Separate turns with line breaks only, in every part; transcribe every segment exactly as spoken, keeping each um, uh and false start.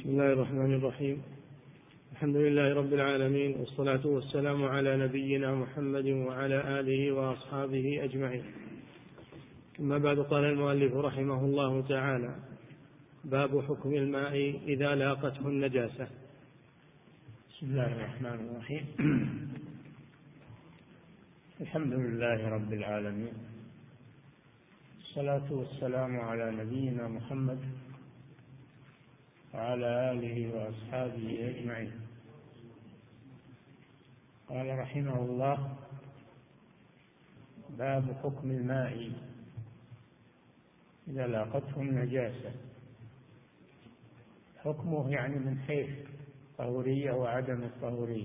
بسم الله الرحمن الرحيم. الحمد لله رب العالمين، والصلاة والسلام على نبينا محمد وعلى آله وأصحابه أجمعين. أما بعد، قال المؤلف رحمه الله تعالى: باب حكم الماء إذا لاقته النجاسة.
بسم الله الرحمن الرحيم. الحمد لله رب العالمين، الصلاة والسلام على نبينا محمد وعلى آله وأصحابه أجمعين. قال رحمه الله: باب حكم الماء إذا لاقته النجاسة. حكمه يعني من حيث الطهورية وعدم الطهورية.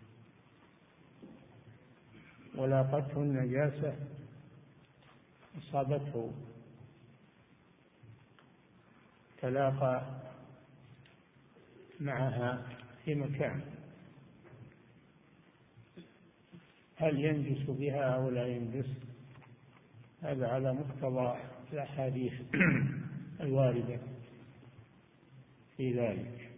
ولاقته النجاسة أصابته، تلاقى معها في مكان، هل ينجس بها أو لا ينجس؟ هذا على مقتضى الأحاديث الواردة في ذلك.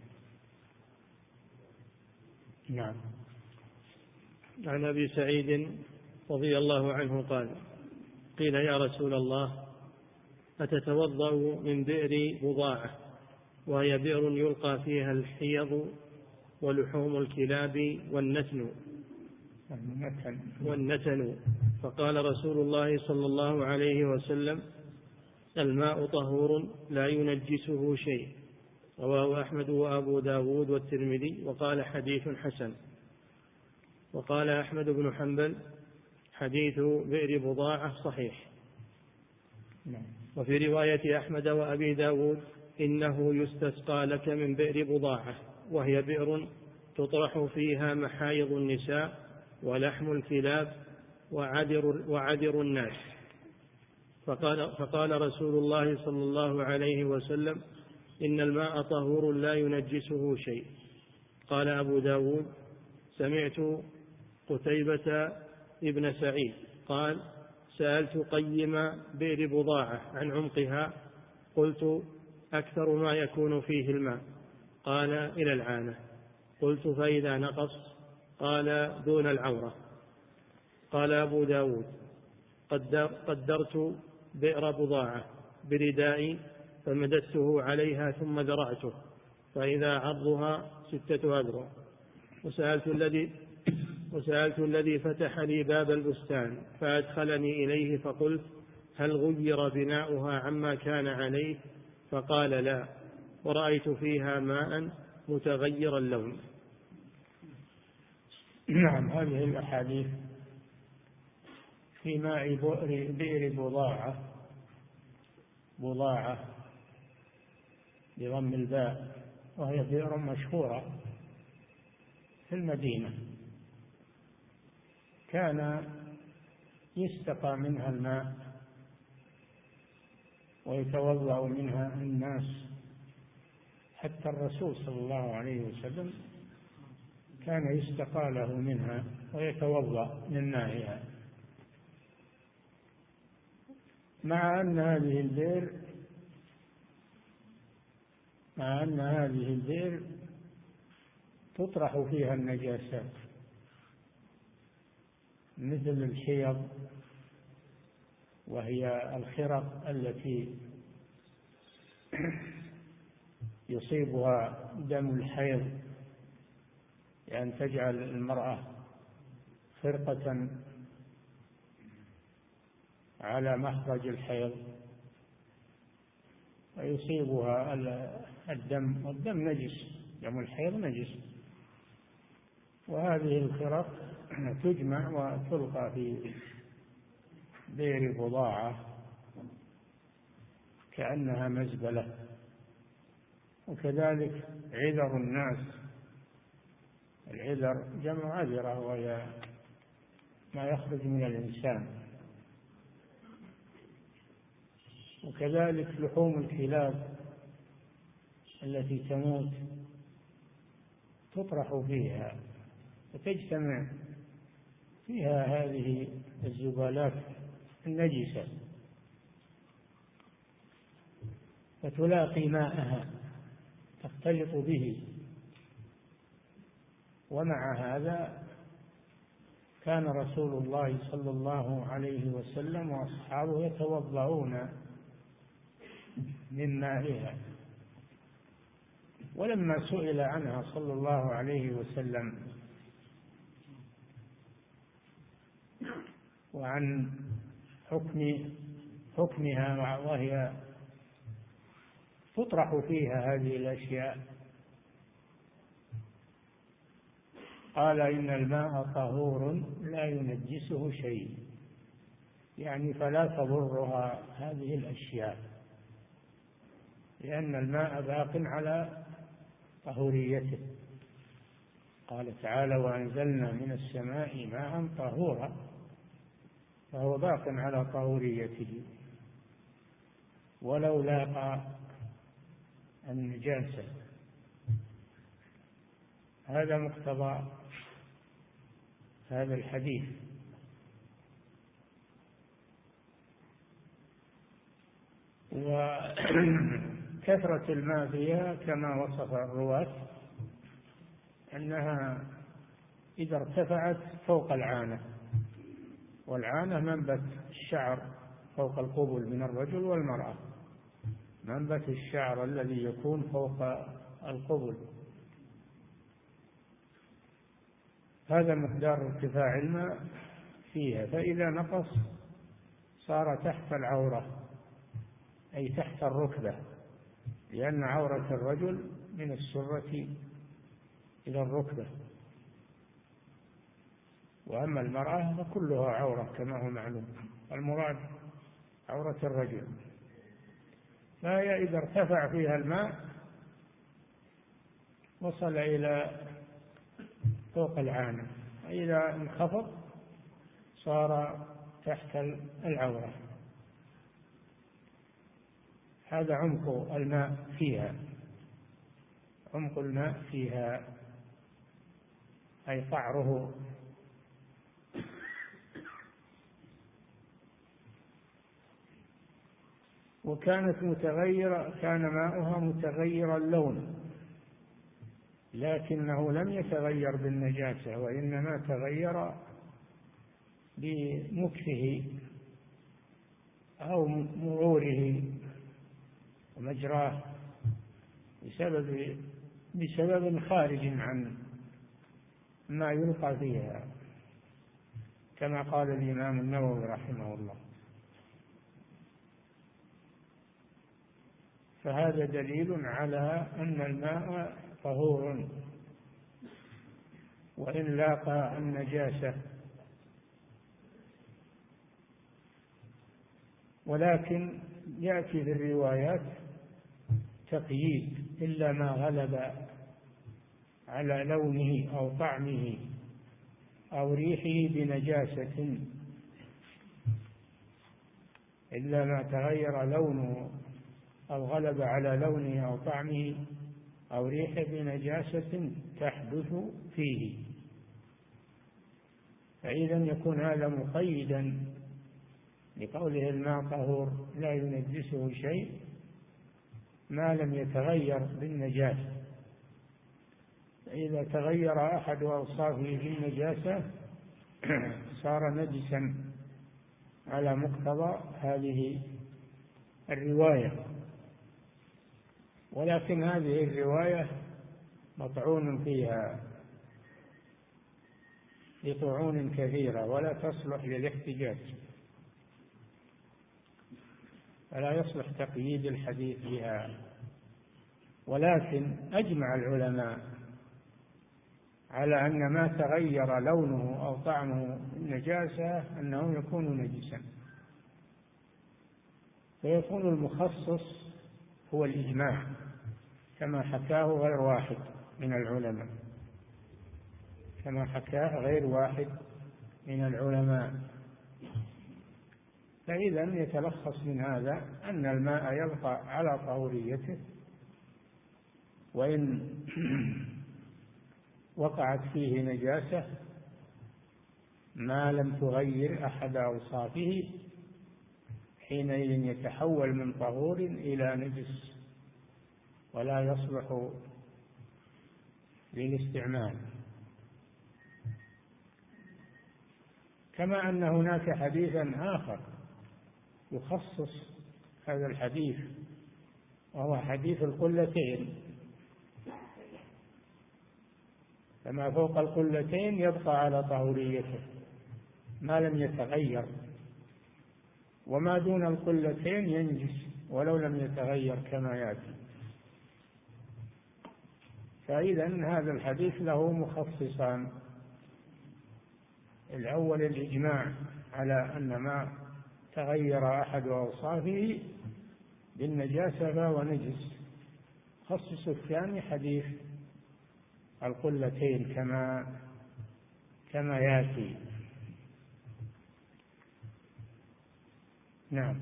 نعم.
عن أبي سعيد رضي الله عنه قال: قيل يا رسول الله، أتتوضأ من بئر بضاعة وهي بئر يلقى فيها الحيض ولحوم الكلاب والنتن والنتن فقال رسول الله صلى الله عليه وسلم: الماء طهور لا ينجسه شيء. رواه أحمد وأبو داود والترمذي وقال حديث حسن. وقال أحمد بن حنبل: حديث بئر بضاعة صحيح. وفي رواية أحمد وأبي داود: إنه يستسقى لك من بئر بضاعة، وهي بئر تطرح فيها محايض النساء ولحم الكلاب وعدر, وعدر الناس. فقال, فقال رسول الله صلى الله عليه وسلم: إن الماء طهور لا ينجسه شيء. قال أبو داود: سمعت قتيبة ابن سعيد قال: سألت قيم بئر بضاعة عن عمقها، قلت: أكثر ما يكون فيه الماء. قال: إلى العانة. قلت: فإذا نقص؟ قال: دون العورة. قال أبو داود: قدر قدرت بئر بضاعة بردائي فمددته عليها ثم ذرعته، فإذا عرضها ستة أذرع. وسألت الذي وسألت الذي فتح لي باب البستان فأدخلني إليه فقلت: هل غير بناؤها عما كان عليه؟ فقال: لا، ورأيت فيها ماء متغير اللون.
نعم. هذه الأحاديث في ماء بئر بضاعة، بضاعة بضم الباء، وهي بئر مشهورة في المدينة، كان يستقى منها الماء ويتوضأ منها الناس، حتى الرسول صلى الله عليه وسلم كان يستقى له منها ويتوضأ من مائها. مع أن هذه البئر مع أن هذه البئر تطرح فيها النجاسات مثل الحيض، وهي الخرق التي يصيبها دم الحيض، لأن تجعل المرأة خرقة على مخرج الحيض ويصيبها الدم، والدم نجس، دم الحيض نجس. وهذه الخرق تجمع وتلقى في بئر بضاعة كأنها مزبلة. وكذلك عذر الناس، العذر جمع عذرة، وهي ما يخرج من الإنسان. وكذلك لحوم الكلاب التي تموت تطرح فيها وتجتمع فيها هذه الزبالات النجسة فتلاقي ماءها تختلط به. ومع هذا كان رسول الله صلى الله عليه وسلم وأصحابه يتوضؤون من مائها. ولما سئل عنها صلى الله عليه وسلم وعن حكم حكمها وهي تطرح فيها هذه الأشياء قال إن الماء طهور لا ينجسه شيء، يعني فلا تضرها هذه الأشياء، لأن الماء باق على طهوريته. قال تعالى وأنزلنا من السماء ماء طهورا، فهو باق على طهوريته ولو لاقى النجاسة. هذا مقتضى هذا الحديث. وكثرة الماء فيها كما وصف الرواة أنها إذا ارتفعت فوق العانة، والعانة منبت الشعر فوق القبل من الرجل والمرأة، منبت الشعر الذي يكون فوق القبل، هذا مقدار ارتفاع الماء فيها. فإذا نقص صار تحت العورة أي تحت الركبة، لأن عورة الرجل من السرة إلى الركبة، وأما المرأة فكلها عورة كما هو معلوم، المراد عورة الرجل. فهي إذا ارتفع فيها الماء وصل إلى فوق العانة، وإذا انخفض صار تحت العورة. هذا عمق الماء فيها، عمق الماء فيها أي قعره. وكانت متغيرة، كان ماؤها متغير اللون، لكنه لم يتغير بالنجاسة، وإنما تغير بمكثه أو مروره ومجراه بسبب بسبب خارج عن ما يلقى فيها، كما قال الإمام النووي رحمه الله. فهذا دليل على أن الماء طهور وإن لاقى النجاسة. ولكن يأتي في الروايات تقييد إلا ما غلب على لونه أو طعمه أو ريحه بنجاسة، إلا ما تغير لونه أو غلب على لونه أو طعمه أو ريحه بنجاسة تحدث فيه. فإذا يكون هذا مقيدا لقوله الماء طهور لا ينجسه شيء ما لم يتغير بالنجاسة. فإذا تغير أحد أوصافه بالنجاسة صار نجسا على مقتضى هذه الرواية. ولكن هذه الرواية مطعون فيها لطعون كثيرة ولا تصلح للاحتجاج، فلا يصلح تقييد الحديث بها. ولكن أجمع العلماء على أن ما تغير لونه أو طعمه النجاسة أنه يكون نجسا، فيكون المخصص هو الإجماع كما حكاه غير واحد من العلماء، كما حكاه غير واحد من العلماء. فإذا يتلخص من هذا أن الماء يبقى على طهوريته، وإن وقعت فيه نجاسة ما لم تغير أحد أوصافه حينئذ يتحول من طهور إلى نجس. ولا يصلح للاستعمال. كما أن هناك حديثا آخر يخصص هذا الحديث، وهو حديث القلتين، فما فوق القلتين يبقى على طهوريته ما لم يتغير، وما دون القلتين ينجس ولو لم يتغير كما يأتي. فإذا هذا الحديث له مخصصان: الأول الإجماع على أن ما تغير أحد أوصافه بالنجاسة فهو نجس. خصص الثاني حديث القلتين كما كما يأتي. نعم.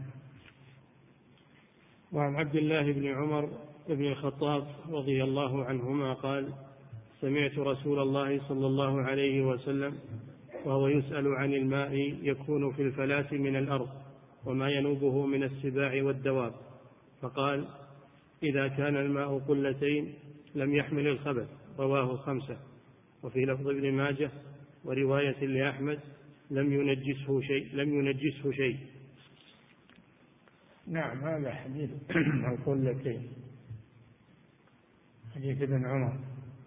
وعن عبد الله بن عمر بن الخطاب رضي الله عنهما قال: سمعت رسول الله صلى الله عليه وسلم وهو يسأل عن الماء يكون في الفلاة من الأرض وما ينوبه من السباع والدواب، فقال: إذا كان الماء قلتين لم يحمل الخبث. رواه الخمسة. وفي لفظ ابن ماجه ورواية لأحمد: لم ينجسه شيء لم ينجسه شيء.
نعم، هذا حديث القلتين حديث ابن عمر.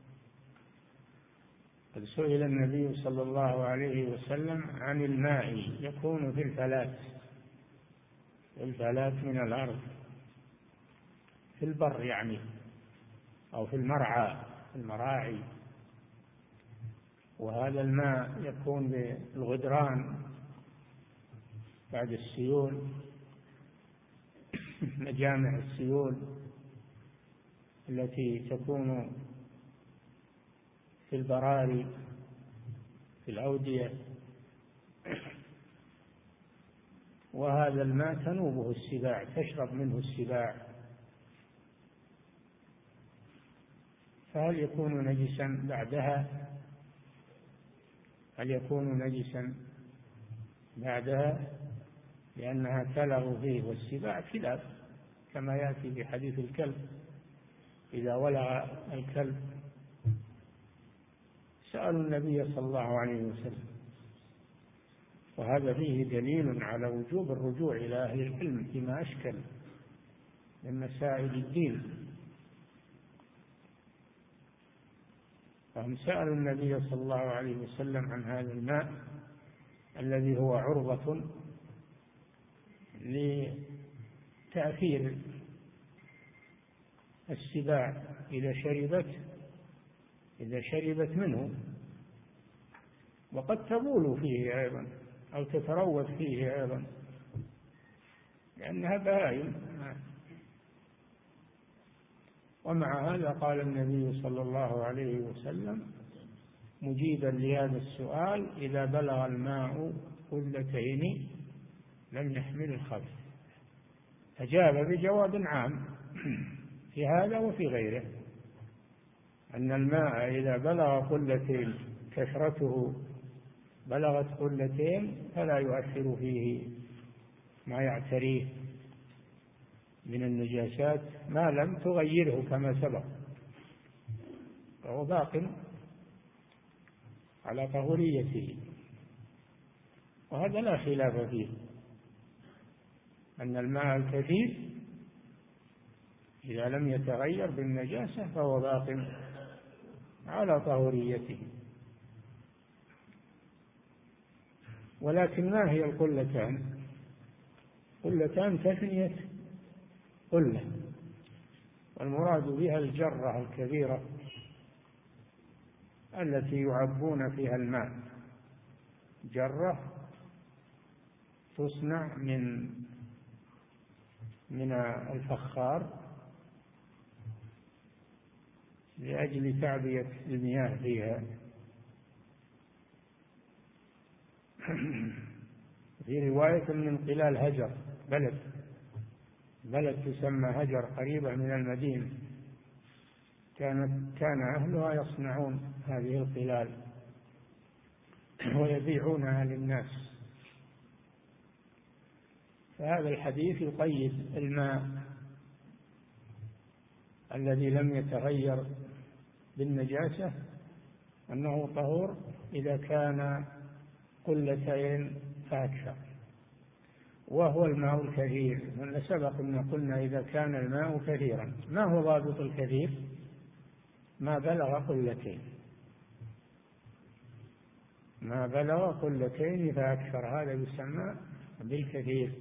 قد سئل النبي صلى الله عليه وسلم عن الماء يكون في الفلاة في الفلاة من الأرض، في البر يعني، أو في المرعى المراعي. وهذا الماء يكون بالغدران بعد السيول، مجامع السيول التي تكون في البراري في الأودية. وهذا الماء تنوبه السباع، تشرب منه السباع. فهل يكون نجسا بعدها؟ هل يكون نجسا بعدها لأنها تلغ فيه؟ والسباع كلاب كما يأتي في حديث الكلب: إذا ولغ الكلب. سألوا النبي صلى الله عليه وسلم. وهذا فيه دليل على وجوب الرجوع إلى أهل العلم فيما أشكل من مسائل الدين. فهم سألوا النبي صلى الله عليه وسلم عن هذا الماء الذي هو عرضة لتأثير السباع إذا شربت إذا شربت منه، وقد تبول فيه أيضا أو تتروث فيه أيضا لأنها بهائم. ومع هذا قال النبي صلى الله عليه وسلم مجيبا لهذا السؤال: إذا بلغ الماء قلتين لم يحمل الخبث. أجاب بجواب عام في هذا وفي غيره، أن الماء إذا بلغ قلتين، كثرته بلغت قلتين، فلا يؤثر فيه ما يعتريه من النجاسات ما لم تغيره كما سبق، فهو باق على طهوريته. وهذا لا خلاف فيه، أن الماء الكثير إذا لم يتغير بالنجاسة فهو باق على طهوريته. ولكن ما هي القلتان؟ قلتان تثنية قلة، والمراد بها الجرة الكبيرة التي يعبون فيها الماء. جرة تصنع من من الفخار لأجل تعبية المياه فيها. في رواية من قلال هجر، بلد بلد تسمى هجر قريبة من المدينة، كانت كان أهلها يصنعون هذه القلال ويبيعونها للناس. فهذا الحديث يقيد الماء الذي لم يتغير بالنجاسة أنه طهور إذا كان قلتين فأكثر، وهو الماء الكثير. من سبق أن قلنا إذا كان الماء كثيرا. ما هو ضابط الكثير؟ ما بلغ قلتين، ما بلغ قلتين فأكثر، هذا يسمى بالكثير.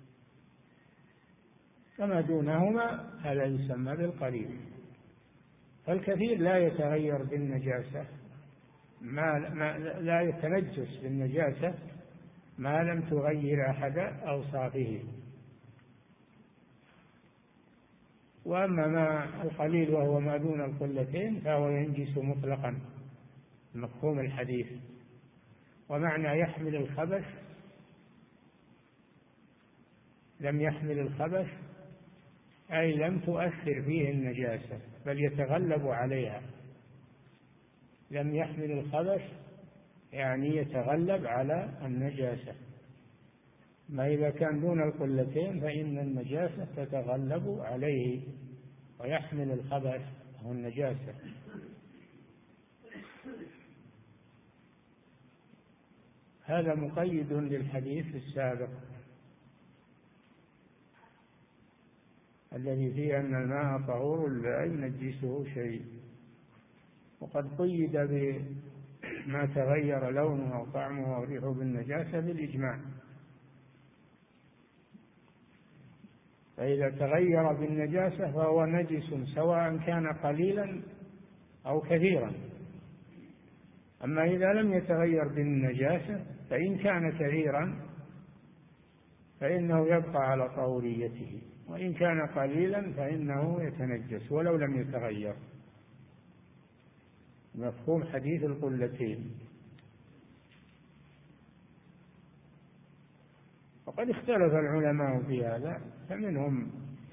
فما دونهما هذا يسمى بالقليل. فالكثير لا يتغير بالنجاسة، ما لا يتنجس بالنجاسة ما لم تغير أحد أوصافه. وأما ما القليل وهو ما دون القلتين فهو ينجس مطلقا، مفهوم الحديث. ومعنى يحمل الخبث، لم يحمل الخبث أي لم تؤثر فيه النجاسة بل يتغلب عليها. لم يحمل الخبث يعني يتغلب على النجاسة. ما إذا كان دون القلتين فإن النجاسة تتغلب عليه ويحمل الخبث أو النجاسة. هذا مقيد للحديث السابق الذي فيه أن الماء طهور لا ينجسه شيء، وقد قيد بما تغير لونه أو طعمه أو ريحه بالنجاسة بالإجماع. فإذا تغير بالنجاسة فهو نجس سواء كان قليلا أو كثيرا. أما إذا لم يتغير بالنجاسة فإن كان كثيرا فإنه يبقى على طهوريته، وإن كان قليلا فإنه يتنجس ولو لم يتغير. مفهوم حديث القلتين. وقد اختلف العلماء في هذا، فمنهم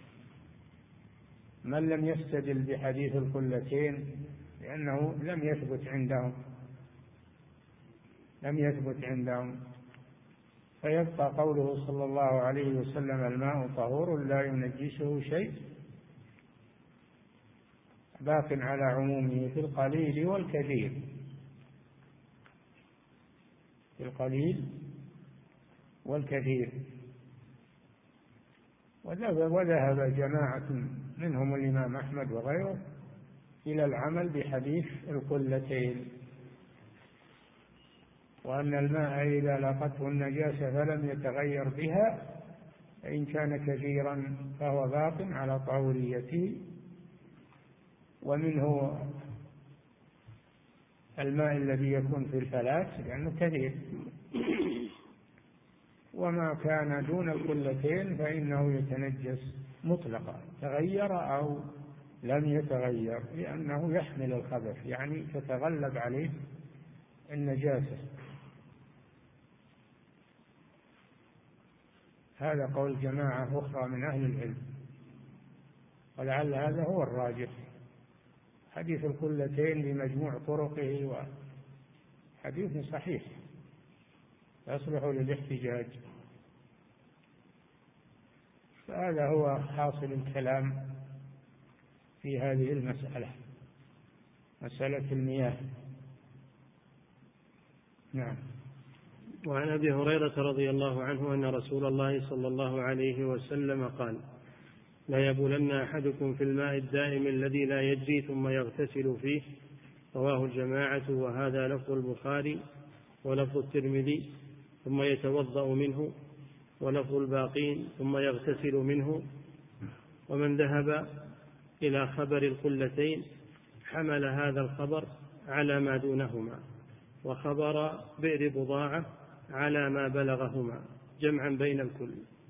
من لم يستدل بحديث القلتين لأنه لم يثبت عندهم لم يثبت عندهم فيبقى قوله صلى الله عليه وسلم الماء طهور لا ينجسه شيء باق على عمومه في القليل والكثير، في القليل والكثير. وذهب جماعة منهم الإمام أحمد وغيره إلى العمل بحديث القلتين، وأن الماء إذا لاقته النجاسة فلم يتغير بها فإن كان كثيرا فهو باق على طهوريته. ومنه الماء الذي يكون في الفلاة لأنه كثير، وما كان دون القلتين فإنه يتنجس مطلقا تغير أو لم يتغير، لأنه يحمل الخبث يعني تتغلب عليه النجاسة. هذا قول جماعة أخرى من أهل العلم، ولعل هذا هو الراجح. حديث القلتين بمجموع طرقه وحديث صحيح يصلح للاحتجاج. فهذا هو حاصل الكلام في هذه المسألة، مسألة المياه. نعم.
وعن أبي هريرة رضي الله عنه أن رسول الله صلى الله عليه وسلم قال لا يبولن أحدكم في الماء الدائم الذي لا يجري ثم يغتسل فيه. رواه الجماعة، وهذا لفظ البخاري ولفظ الترمذي ثم يتوضأ منه، ولفظ الباقين ثم يغتسل منه. ومن ذهب إلى خبر القلتين حمل هذا الخبر على ما دونهما، وخبر بئر بضاعة على ما بلغهما، جمعا بين الكل.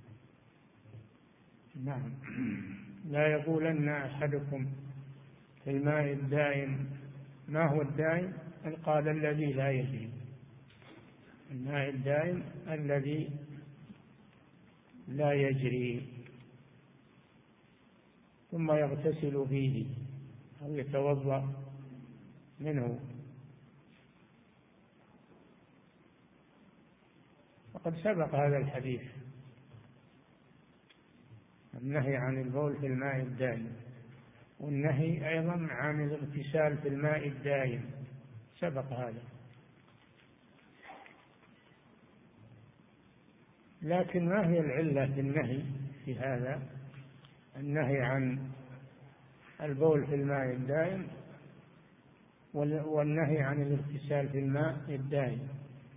نعم. لا يقولن أحدكم في الماء الدائم. ما هو الدائم؟ قال الذي لا يجري. الماء الدائم الذي لا يجري، ثم يغتسل فيه أو يتوضأ منه. وقد سبق هذا الحديث النهي عن البول في الماء الدائم. والنهي أيضا عن الاغتسال في الماء الدائم سبق هذا. لكن ما هي العلة في النهي في هذا النهي عن البول في الماء الدائم والنهي عن الاغتسال في الماء الدائم؟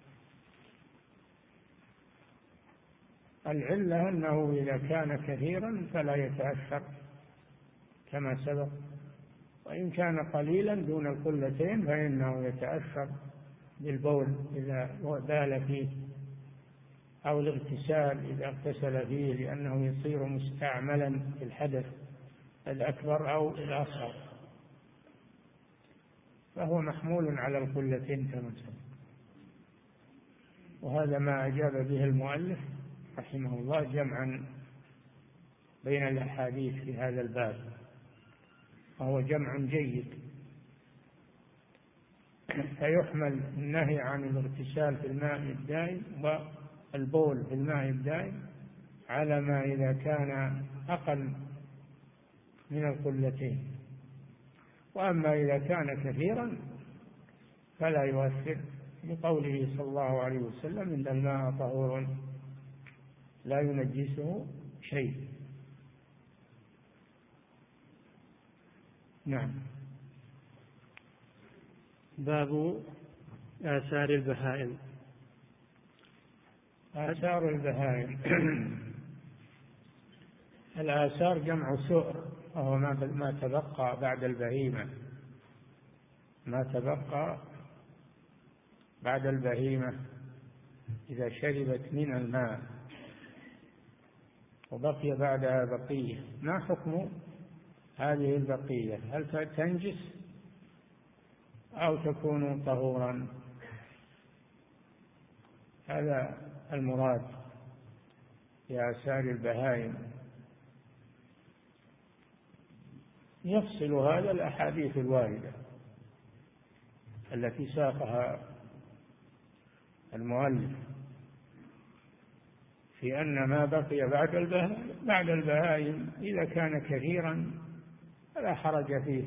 العلة أنه إذا كان كثيرا فلا يتأثر كما سبق، وإن كان قليلا دون القلتين فإنه يتأثر بالبول إذا بال فيه أو الاغتسال إذا اغتسل فيه، لأنه يصير مستعملا في الحدث الأكبر أو الأصغر، فهو محمول على القلتين كما سبق. وهذا ما أجاب به المؤلف رحمه الله جمعا بين الأحاديث في هذا الباب، وهو جمع جيد. فيحمل النهي عن الاغتسال في الماء الدائم والبول في الماء الدائم على ما إذا كان أقل من القلتين، وأما إذا كان كثيرا فلا يؤثر، لقوله صلى الله عليه وسلم إن الماء طهور لا ينجسه شيء. نعم.
باب آثار البهائم.
آثار البهائم الآثار جمع سؤر، وهو ما تبقى بعد البهيمة، ما تبقى بعد البهيمة إذا شربت من الماء وبقي بعدها بقية. ما حكم هذه البقية؟ هل تنجس أو تكون طهورا؟ هذا المراد بآثار البهائم. يفصل هذا الأحاديث الواردة التي ساقها المؤلف في أن ما بقي بعد البهائم بعد البهائم إذا كان كثيرا فلا حرج فيه،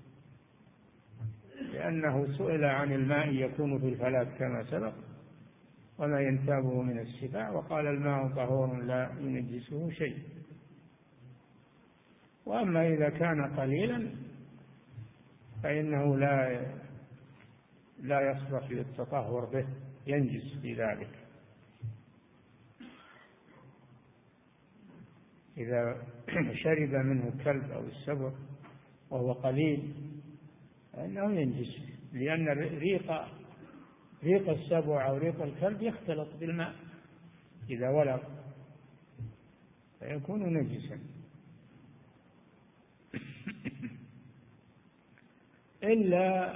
لأنه سئل عن الماء يكون في الفلاة كما سبق وما ينتابه من السباع، وقال الماء طهور لا ينجسه شيء. وأما إذا كان قليلا فإنه لا لا يصلح للتطهر به، ينجس بذلك. إذا شرب منه كلب أو السبع وهو قليل فإنه ينجس، لأن ريق ريق السبع أو ريق الكلب يختلط بالماء إذا ولغ فيكون نجسا. إلا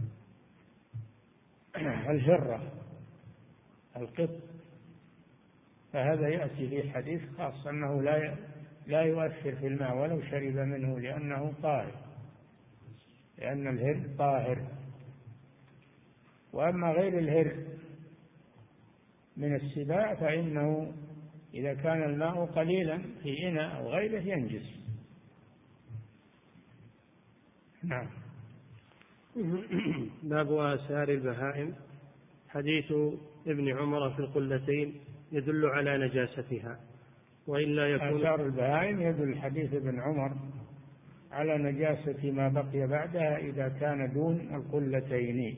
الهرة القط، فهذا يأتي في حديث خاص أنه لا لا يؤثر في الماء ولو شرب منه لأنه طاهر، لأن الهر طاهر. وأما غير الهر من السباع فإنه إذا كان الماء قليلا في إناء أو غيره ينجس. نعم.
باب آثار البهائم. حديث ابن عمر في القلتين يدل على نجاستها، وإلا يكون
آثار البهائم يدل حديث ابن عمر على نجاسة ما بقي بعدها إذا كان دون القلتين.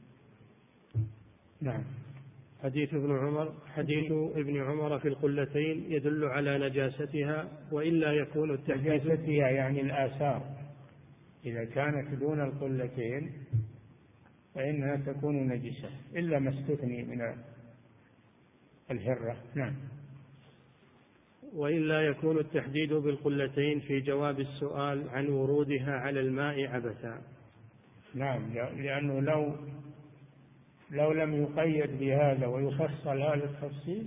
نعم.
حديث ابن عمر حديث ابن عمر في القلتين يدل على نجاستها، وإلا يكون التحديث
نجاستها يعني الآثار، إذا كانت دون القلتين فإنها تكون نجسة إلا ما استثني من الهرة. نعم.
وإلا يكون التحديد بالقلتين في جواب السؤال عن ورودها على الماء عبثا.
نعم، لأنه لو لو لم يقيد بهذا ويفصل هذا التفصيل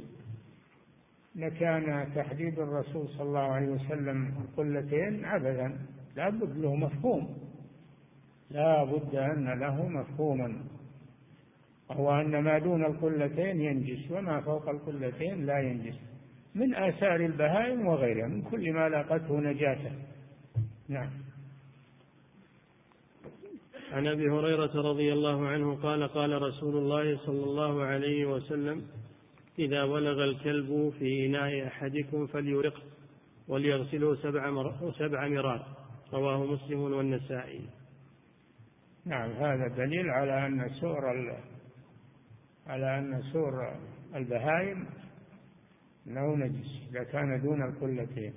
لكان تحديد الرسول صلى الله عليه وسلم القلتين عبثا. لا بد له مفهوم، لا بد أن له مفهوما، وهو أن ما دون القلتين ينجس وما فوق القلتين لا ينجس، من آثار البهائم وغيرها، من كل ما لاقته نجاسة. نعم.
عن أبي هريرة رضي الله عنه قال قال رسول الله صلى الله عليه وسلم إذا ولغ الكلب في إناء أحدكم فليرقه وليغسله سبع, مر... سبع مرات. رواه مسلم والنسائي.
نعم، هذا دليل على أن سؤر ال... على أن سؤر البهائم أنه نجس إذا كان دون القلتين.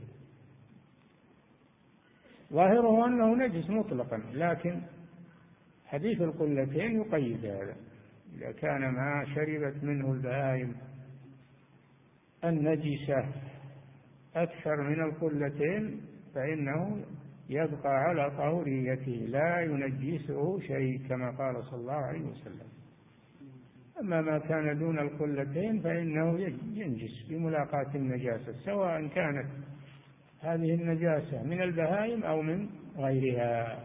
ظاهره أنه نجس مطلقا، لكن حديث القلتين يقيد هذا. إذا كان ما شربت منه البهائم النجسة أكثر من القلتين فإنه يبقى على طهوريته لا ينجسه شيء كما قال صلى الله عليه وسلم. أما ما كان دون القلتين فإنه ينجس بملاقاة النجاسة، سواء كانت هذه النجاسة من البهائم أو من غيرها.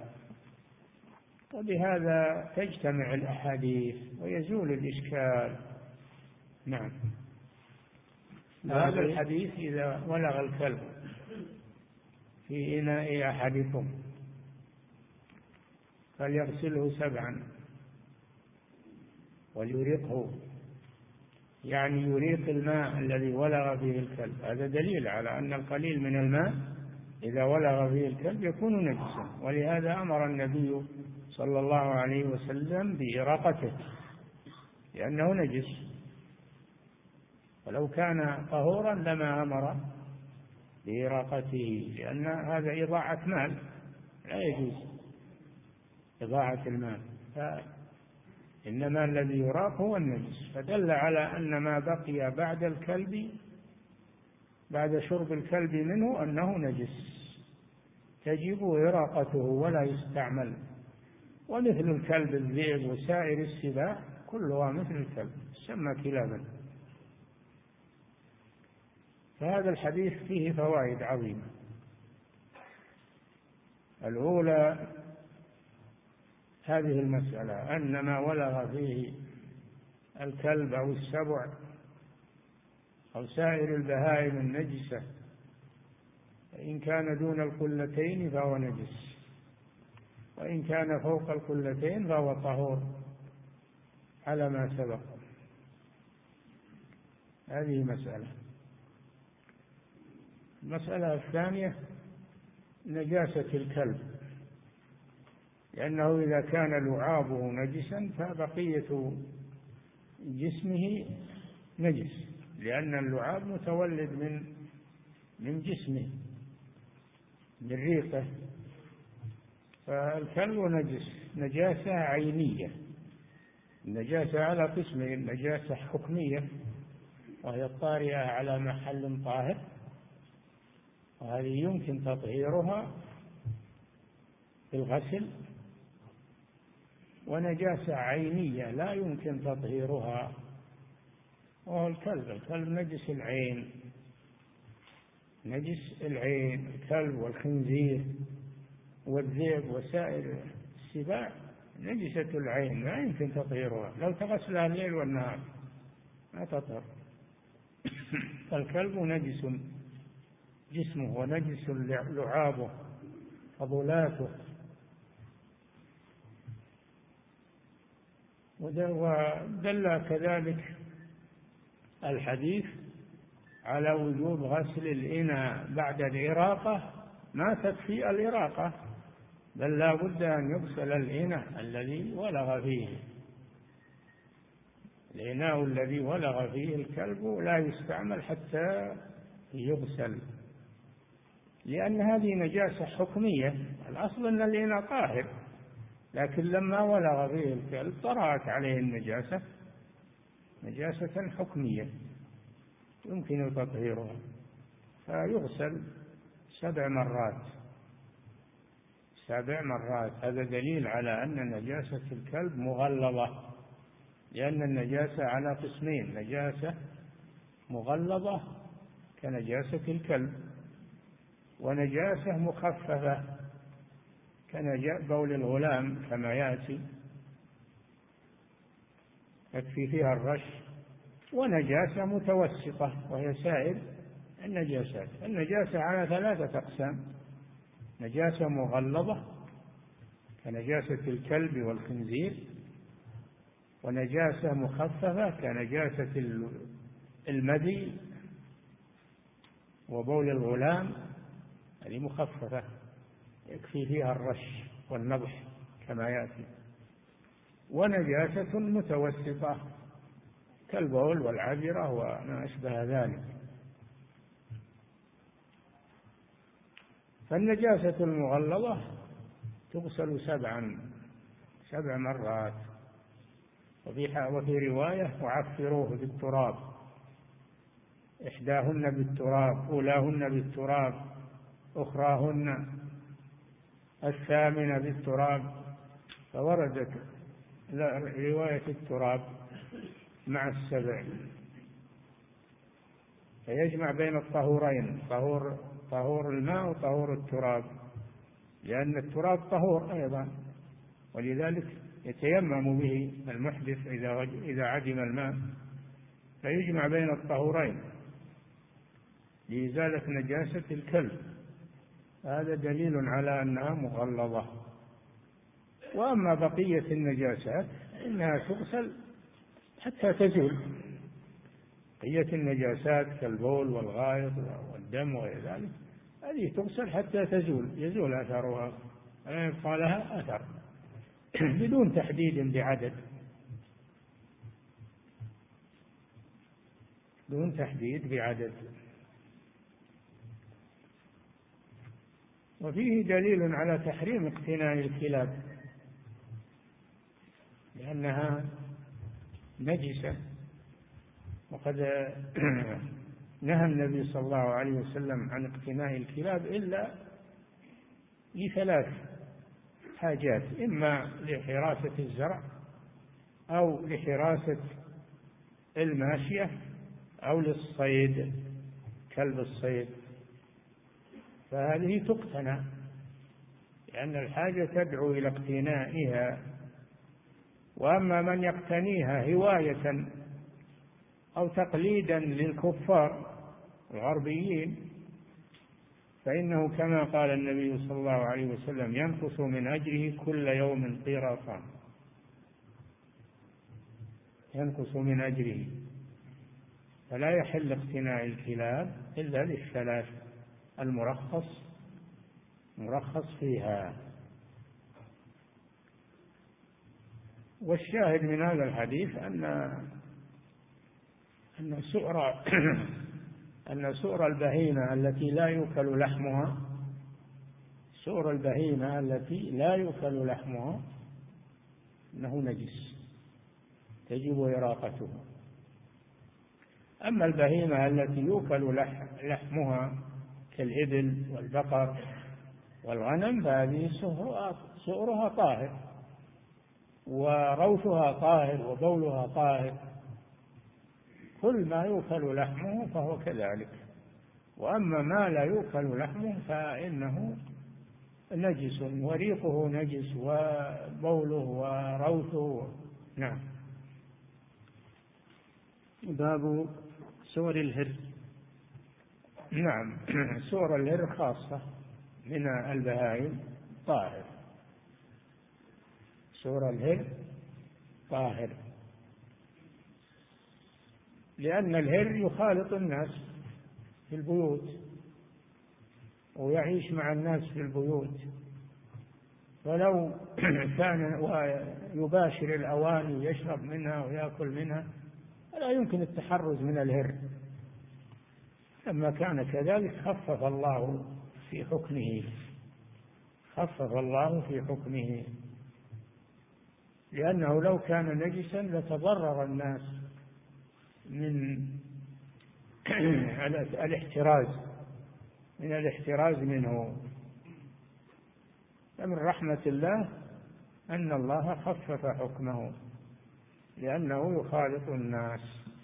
وبهذا تجتمع الأحاديث ويزول الإشكال. نعم. هذا الحديث إذا ولغ الكلب في إناء أحدكم فليغسله سبعا وليرقه، يعني يريق الماء الذي ولغ فيه الكلب. هذا دليل على أن القليل من الماء إذا ولغ فيه الكلب يكون نجسا، ولهذا أمر النبي صلى الله عليه وسلم بإراقته لأنه نجس، ولو كان طهورا لما أمر بإراقته، لأن هذا إضاعة مال، لا يجوز إضاعة المال، إنما الذي يراق هو النجس. فدل على أن ما بقي بعد الكلب بعد شرب الكلب منه أنه نجس تجب إراقته ولا يستعمل. ومثل الكلب الذئب وسائر السباع كلها مثل الكلب تسمى كلابا. فهذا الحديث فيه فوائد عظيمة. الأولى هذه المسألة أن ما ولغ فيه الكلب أو السبع أو سائر البهائم النجسة إن كان دون القلتين فهو نجس، وإن كان فوق القلتين فهو طهور على ما سبق. هذه مسألة. المسألة الثانية نجاسة الكلب، لأنه إذا كان لعابه نجسا فبقية جسمه نجس، لأن اللعاب متولد من من جسمه من ريقه. فالكلب نجس نجاسة عينية. النجاسة على قسمين: نجاسة حكمية وهي الطارئة على محل طاهر، وهذه يمكن تطهيرها بالغسل، ونجاسة عينية لا يمكن تطهيرها وهو الكلب. الكلب نجس العين، نجس العين الكلب والخنزير والذئب وسائر السباع نجسة العين لا يمكن تطهيرها، لو تغسلها الليل والنهار ما تطهر. فالكلب نجس جسمه ونجس لعابه فضلاته. ودل كذلك الحديث على وجوب غسل الإناء بعد الإراقة، ما تكفي الإراقة بل لا بد أن يغسل الإناء الذي ولغ فيه. الإناء الذي ولغ فيه الكلب لا يستعمل حتى يغسل، لأن هذه نجاسة حكمية. الأصل أن الإناء طاهر، لكن لما ولغ فيه الكلب طرأت عليه النجاسة نجاسة حكمية يمكن تطهيرها، فيغسل سبع مرات سبع مرات. هذا دليل على أن نجاسة الكلب مغلظة، لأن النجاسة على قسمين: نجاسة مغلظة كنجاسة الكلب، ونجاسة مخففة كبول الغلام كما يأتي يكفي فيها الرش، ونجاسة متوسطة وهي سائر النجاسات. النجاسة على ثلاثة أقسام: نجاسة مغلظة كنجاسة الكلب والخنزير، ونجاسة مخففة كنجاسة المدي وبول الغلام، هذه مخففة يكفي فيها الرش والنضح كما يأتي. ونجاسة متوسطة كالبول والعذرة وما أشبه ذلك. فالنجاسة المغلظة تغسل سبعا سبع مرات. وفي رواية وعفروه بالتراب، إحداهن بالتراب، أولاهن بالتراب، أخراهن الثامنة بالتراب. فوردت رواية التراب مع السبع، فيجمع بين الطهورين، طهور طهور الماء وطهور التراب، لأن التراب طهور أيضا، ولذلك يتيمم به المحدث إذا عدم الماء، فيجمع بين الطهورين لإزالة نجاسة الكلب. هذا دليل على أنها مغلظة. وأما بقية النجاسات إنها تغسل حتى تزول. بقية النجاسات كالبول والغائط والدم وغير ذلك هذه تغسل حتى تزول، يزول أثرها، لا يبقى لها أثر، بدون تحديد بعدد، بدون تحديد بعدد. وفيه دليل على تحريم اقتناء الكلاب، لأنها نجسة. وقد نهى النبي صلى الله عليه وسلم عن اقتناء الكلاب إلا لثلاث حاجات: إما لحراسة الزرع، أو لحراسة الماشية، أو للصيد كلب الصيد، فهذه تقتنى لأن الحاجة تدعو إلى اقتنائها. وأما من يقتنيها هواية أو تقليدا للكفار الغربيين فإنه كما قال النبي صلى الله عليه وسلم: ينقص من أجره كل يوم قيراطان، ينقص من أجره. فلا يحل اقتناء الكلاب إلا للثلاث المرخص مرخص فيها. والشاهد من هذا الحديث أن أن سؤر أن سؤر البهيمة التي لا يؤكل لحمها سؤر البهيمة التي لا يؤكل لحمها أنه نجس تجب إراقته. أما البهيمة التي يؤكل لحمها كالإبل والبقر والغنم فهذه سؤرها طاهر، وروثها طاهر، وبولها طاهر. كل ما يؤكل لحمه فهو كذلك. وأما ما لا يؤكل لحمه فإنه نجس، وريقه نجس، وبوله وروثه. نعم.
باب سور الهر.
نعم، سور الهر خاصة من البهائم طاهر. سور الهر طاهر، لأن الهر يخالط الناس في البيوت ويعيش مع الناس في البيوت، فلو كان يباشر الأواني يشرب منها ويأكل منها لا يمكن التحرز من الهر. لما كان كذلك خفف الله في حكمه خفف الله في حكمه لأنه لو كان نجسا لتضرر الناس من الاحتراز من الاحتراز منه. فمن رحمة الله أن الله خفف حكمه، لأنه يخالط الناس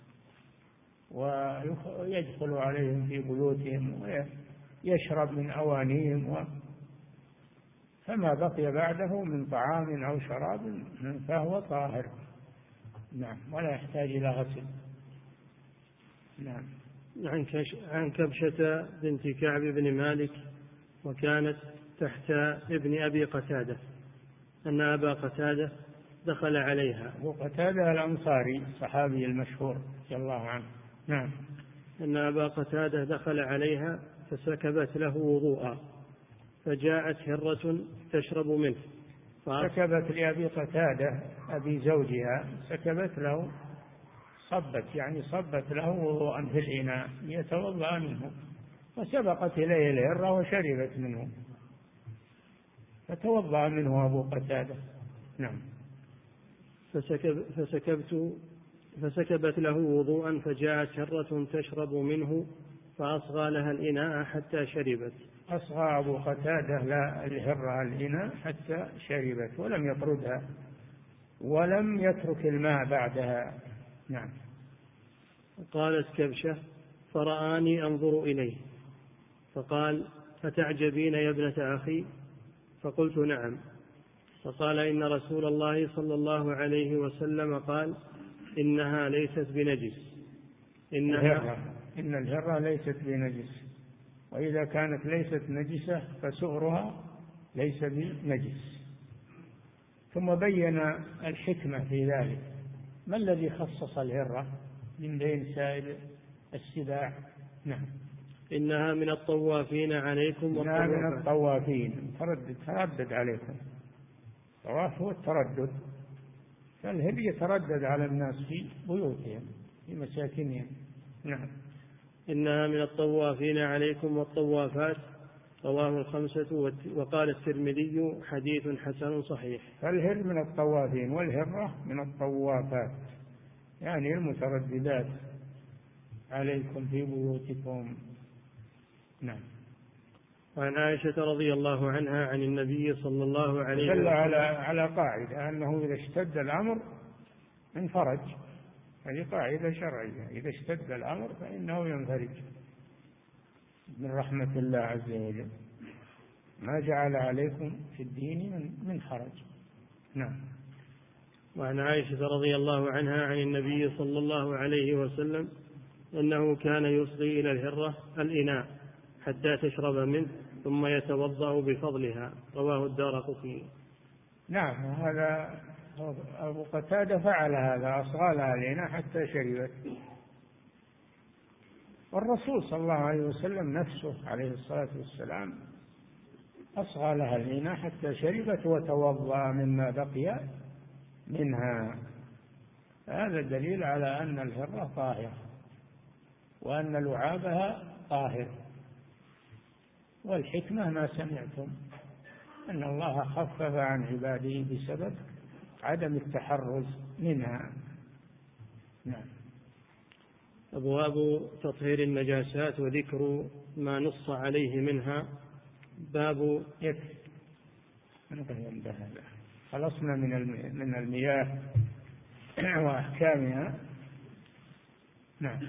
ويدخل عليهم في بيوتهم ويشرب من أوانيهم، و فما بقي بعده من طعام أو شراب فهو طاهر. نعم، ولا يحتاج إلى غسل. نعم.
عن كبشة بنت كعب بن مالك وكانت تحت ابن أبي قتادة أن أبا قتادة دخل عليها.
أبو قتادة الأنصاري الصحابي المشهور رضي الله عنه. نعم.
أن أبا قتادة دخل عليها فسكبت له وضوءا فجاءت هرة تشرب منه.
سكبت لأبي قتادة أبي زوجها، سكبت له، صبت يعني صبت له وضوءا في الإناء يتوضأ منه، فسبقت إليه الهرة وشربت منه فتوضأ منه أبو قتادة. نعم.
فسكب فسكبت فسكبت له وضوءا فجاءت هرة تشرب منه فأصغى لها الإناء حتى شربت.
أصغى أبو قتادة لا الهرة الإناء حتى شربت ولم يطردها ولم يترك الماء بعدها. نعم.
قالت كبشة فرآني أنظر إليه فقال أتعجبين يا ابنة أخي؟ فقلت نعم. فقال إن رسول الله صلى الله عليه وسلم قال إنها ليست بنجس.
إنها الهرة. إن الهرة ليست بنجس، وإذا كانت ليست نجسة فسؤرها ليس بنجس. ثم بين الحكمة في ذلك، ما الذي خصص الهرة من بين سائر السباع؟ نعم.
إنها من الطوافين عليكم.
إنها من الطوافين، تردد تردد عليكم. الطواف هو التردد، فالهر يتردد على الناس في بيوتهم في مساكنهم. نعم.
إنها من الطوافين عليكم والطوافات، رواه الخمسة. وقال الترمذي حديث حسن صحيح.
فالهر من الطوافين والهرة من الطوافات، يعني المترددات عليكم في بيوتكم. نعم.
وعن عائشة رضي الله عنها عن النبي صلى الله عليه وسلم
دل على على قاعدة أنه إذا اشتد الأمر انفرج. هذه قاعدة شرعية، إذا اشتد الأمر فإنه ينفرج من رحمة الله عز وجل، ما جعل عليكم في الدين من من حرج. نعم.
وعن عائشة رضي الله عنها عن النبي صلى الله عليه وسلم أنه كان يصغي إلى الهرة الإناء حتى تشرب منه ثم يتوضأ بفضلها، رواه الدارقطني.
نعم. هذا أبو قتادة فعل هذا، أصغى لها الإناء حتى شربت. والرسول صلى الله عليه وسلم نفسه عليه الصلاة والسلام أصغى لها الإناء حتى شربت وتوضأ مما بقي منها. هذا دليل على أن الهرة طاهرة وأن لعابها طاهر. والحكمة ما سمعتم أن الله خفف عن عباده بسبب عدم التحرز منها. نعم.
أبواب تطهير النجاسات وذكر ما نص عليه منها. باب
يكفي خلصنا من من المياه وأحكامها. نعم.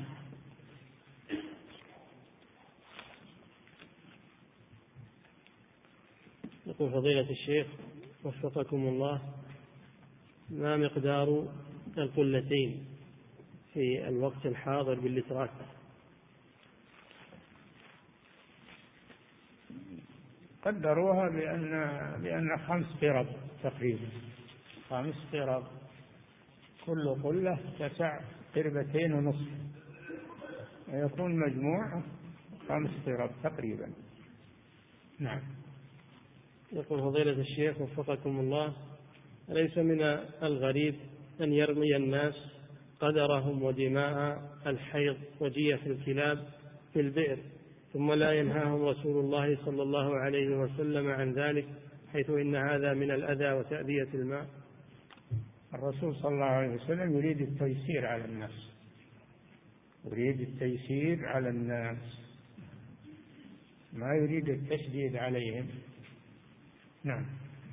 يقول فضيلة الشيخ وفقكم الله، ما مقدار القلتين في الوقت الحاضر باللترات؟
قدروها بأن بأن خمس قرب تقريبا، خمس قرب، كل قلة تسع قربتين ونصف، ويكون مجموع خمس قرب تقريبا. نعم.
يقول فضيلة الشيخ وفقكم الله، ليس من الغريب أن يرمي الناس قدرهم ودماء الحيض وجيف الكلاب في البئر ثم لا ينهاهم رسول الله صلى الله عليه وسلم عن ذلك، حيث إن هذا من الأذى وتأذية الماء؟
الرسول صلى الله عليه وسلم يريد التيسير على الناس، يريد التيسير على الناس، ما يريد التشديد عليهم. نعم.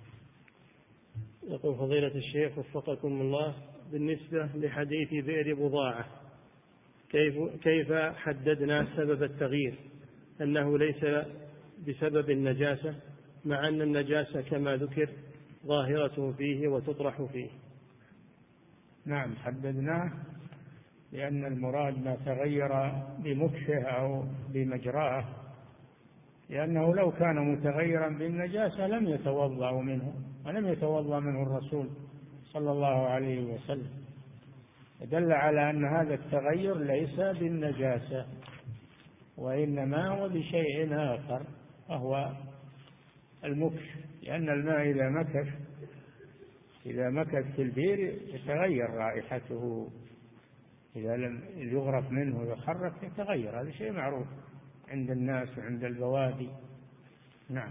يقول فضيلة الشيخ وفقكم الله، بالنسبة لحديث بئر بضاعة، كيف كيف حددنا سبب التغيير أنه ليس بسبب النجاسة، مع أن النجاسة كما ذكر ظاهرة فيه وتطرح فيه؟
نعم، حددناه لأن المراد ما تغير بمكشه أو بمجراه، لأنه لو كان متغيرا بالنجاسة لم يتوضأ منه ولم يتوضأ منه الرسول صلى الله عليه وسلم، دل على أن هذا التغير ليس بالنجاسة وإنما هو بشيء آخر وهو المكث، لأن الماء إذا مكث إذا مكث في البئر يتغير رائحته، إذا لم يغرف منه ويحرك يتغير، هذا شيء معروف عند الناس وعند البوادي. نعم.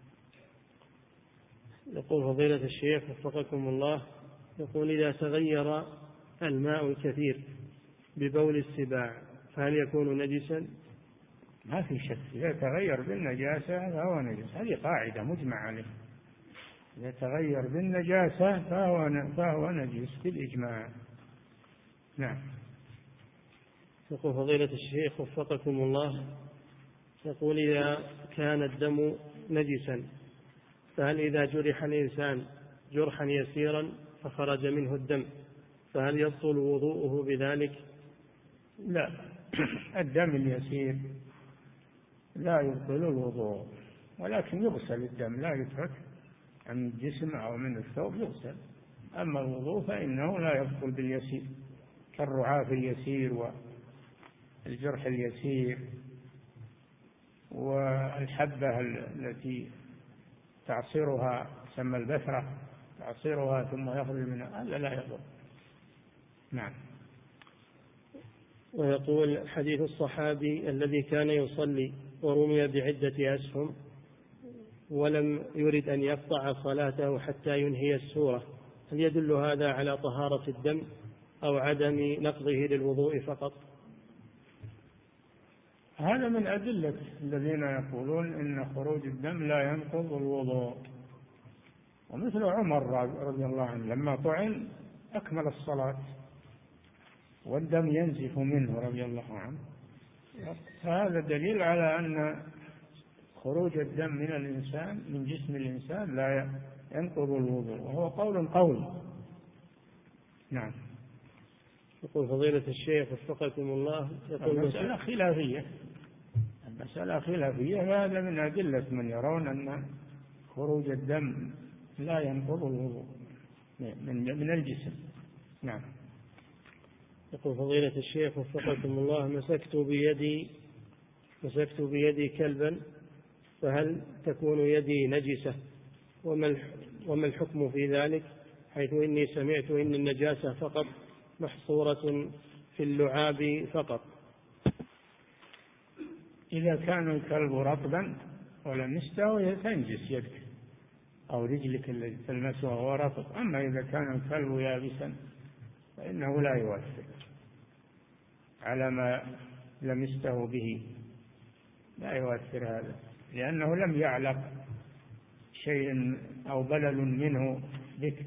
يقول فضيلة الشيخ وفقكم الله، يقول إذا تغير الماء الكثير ببول السباع فهل يكون نجسا؟
ما في شك، إذا تغير بالنجاسة فهو نجس، هذه قاعدة مجمع عليه، إذا تغير بالنجاسة فهو فهو نجس بالإجماع. نعم.
يقول فضيلة الشيخ وفقكم الله، يقول إذا كان الدم نجسا فهل إذا جرح الإنسان جرحا يسيرا فخرج منه الدم فهل يبطل وضوءه بذلك؟
لا، الدم اليسير لا يبطل الوضوء، ولكن يغسل الدم، لا يترك عن الجسم أو من الثوب، يغسل. أما الوضوء فإنه لا يبطل باليسير، كالرعاف اليسير والجرح اليسير والحبة التي تعصرها تسمى البثرة، تعصرها ثم يخرج منها، هذا لا يضر. نعم.
ويقول حديث الصحابي الذي كان يصلي ورمي بعدة أسهم ولم يرد أن يقطع صلاته حتى ينهي السورة، هل يدل هذا على طهارة الدم أو عدم نقضه للوضوء فقط؟
هذا من أدلة الذين يقولون إن خروج الدم لا ينقض الوضوء، ومثل عمر رضي الله عنه لما طعن أكمل الصلاة والدم ينزف منه رضي الله عنه، فهذا دليل على أن خروج الدم من الإنسان من جسم الإنسان لا ينقض الوضوء، وهو قول قوي. نعم.
يقول فضيلة الشيخ وفقكم الله، يقول
المسألة خلافية، المسألة خلافية، وهذا من أدلة من يرون أن خروج الدم لا ينقض الوضوء من من الجسم. نعم.
يقول فضيلة الشيخ وفقكم الله، مسكت بيدي مسكت بيدي كلبا فهل تكون يدي نجسة؟ وما الحكم في ذلك، حيث إني سمعت إن النجاسة فقط محصورة في اللعاب فقط؟
إذا كان الكلب رطبا ولمسته تنجس يدك أو رجلك التي تلمسها وهو رطب، أما إذا كان الكلب يابسا فإنه لا يؤثر على ما لمسته به، لا يؤثر هذا، لأنه لم يعلق شيء أو بلل منه بك.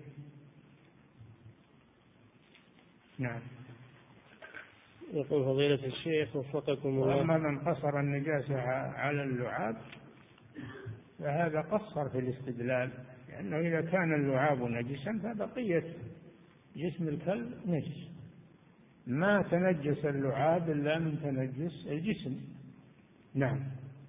نعم.
يقول فضيلة الشيخ وفقكم الله،
وأما من قصر النجاسة على اللعاب فهذا قصر في الاستدلال، لأنه إذا كان اللعاب نجسا فبقية جسم الكلب نجس، ما تنجس اللعاب إلا من تنجس الجسم. نعم.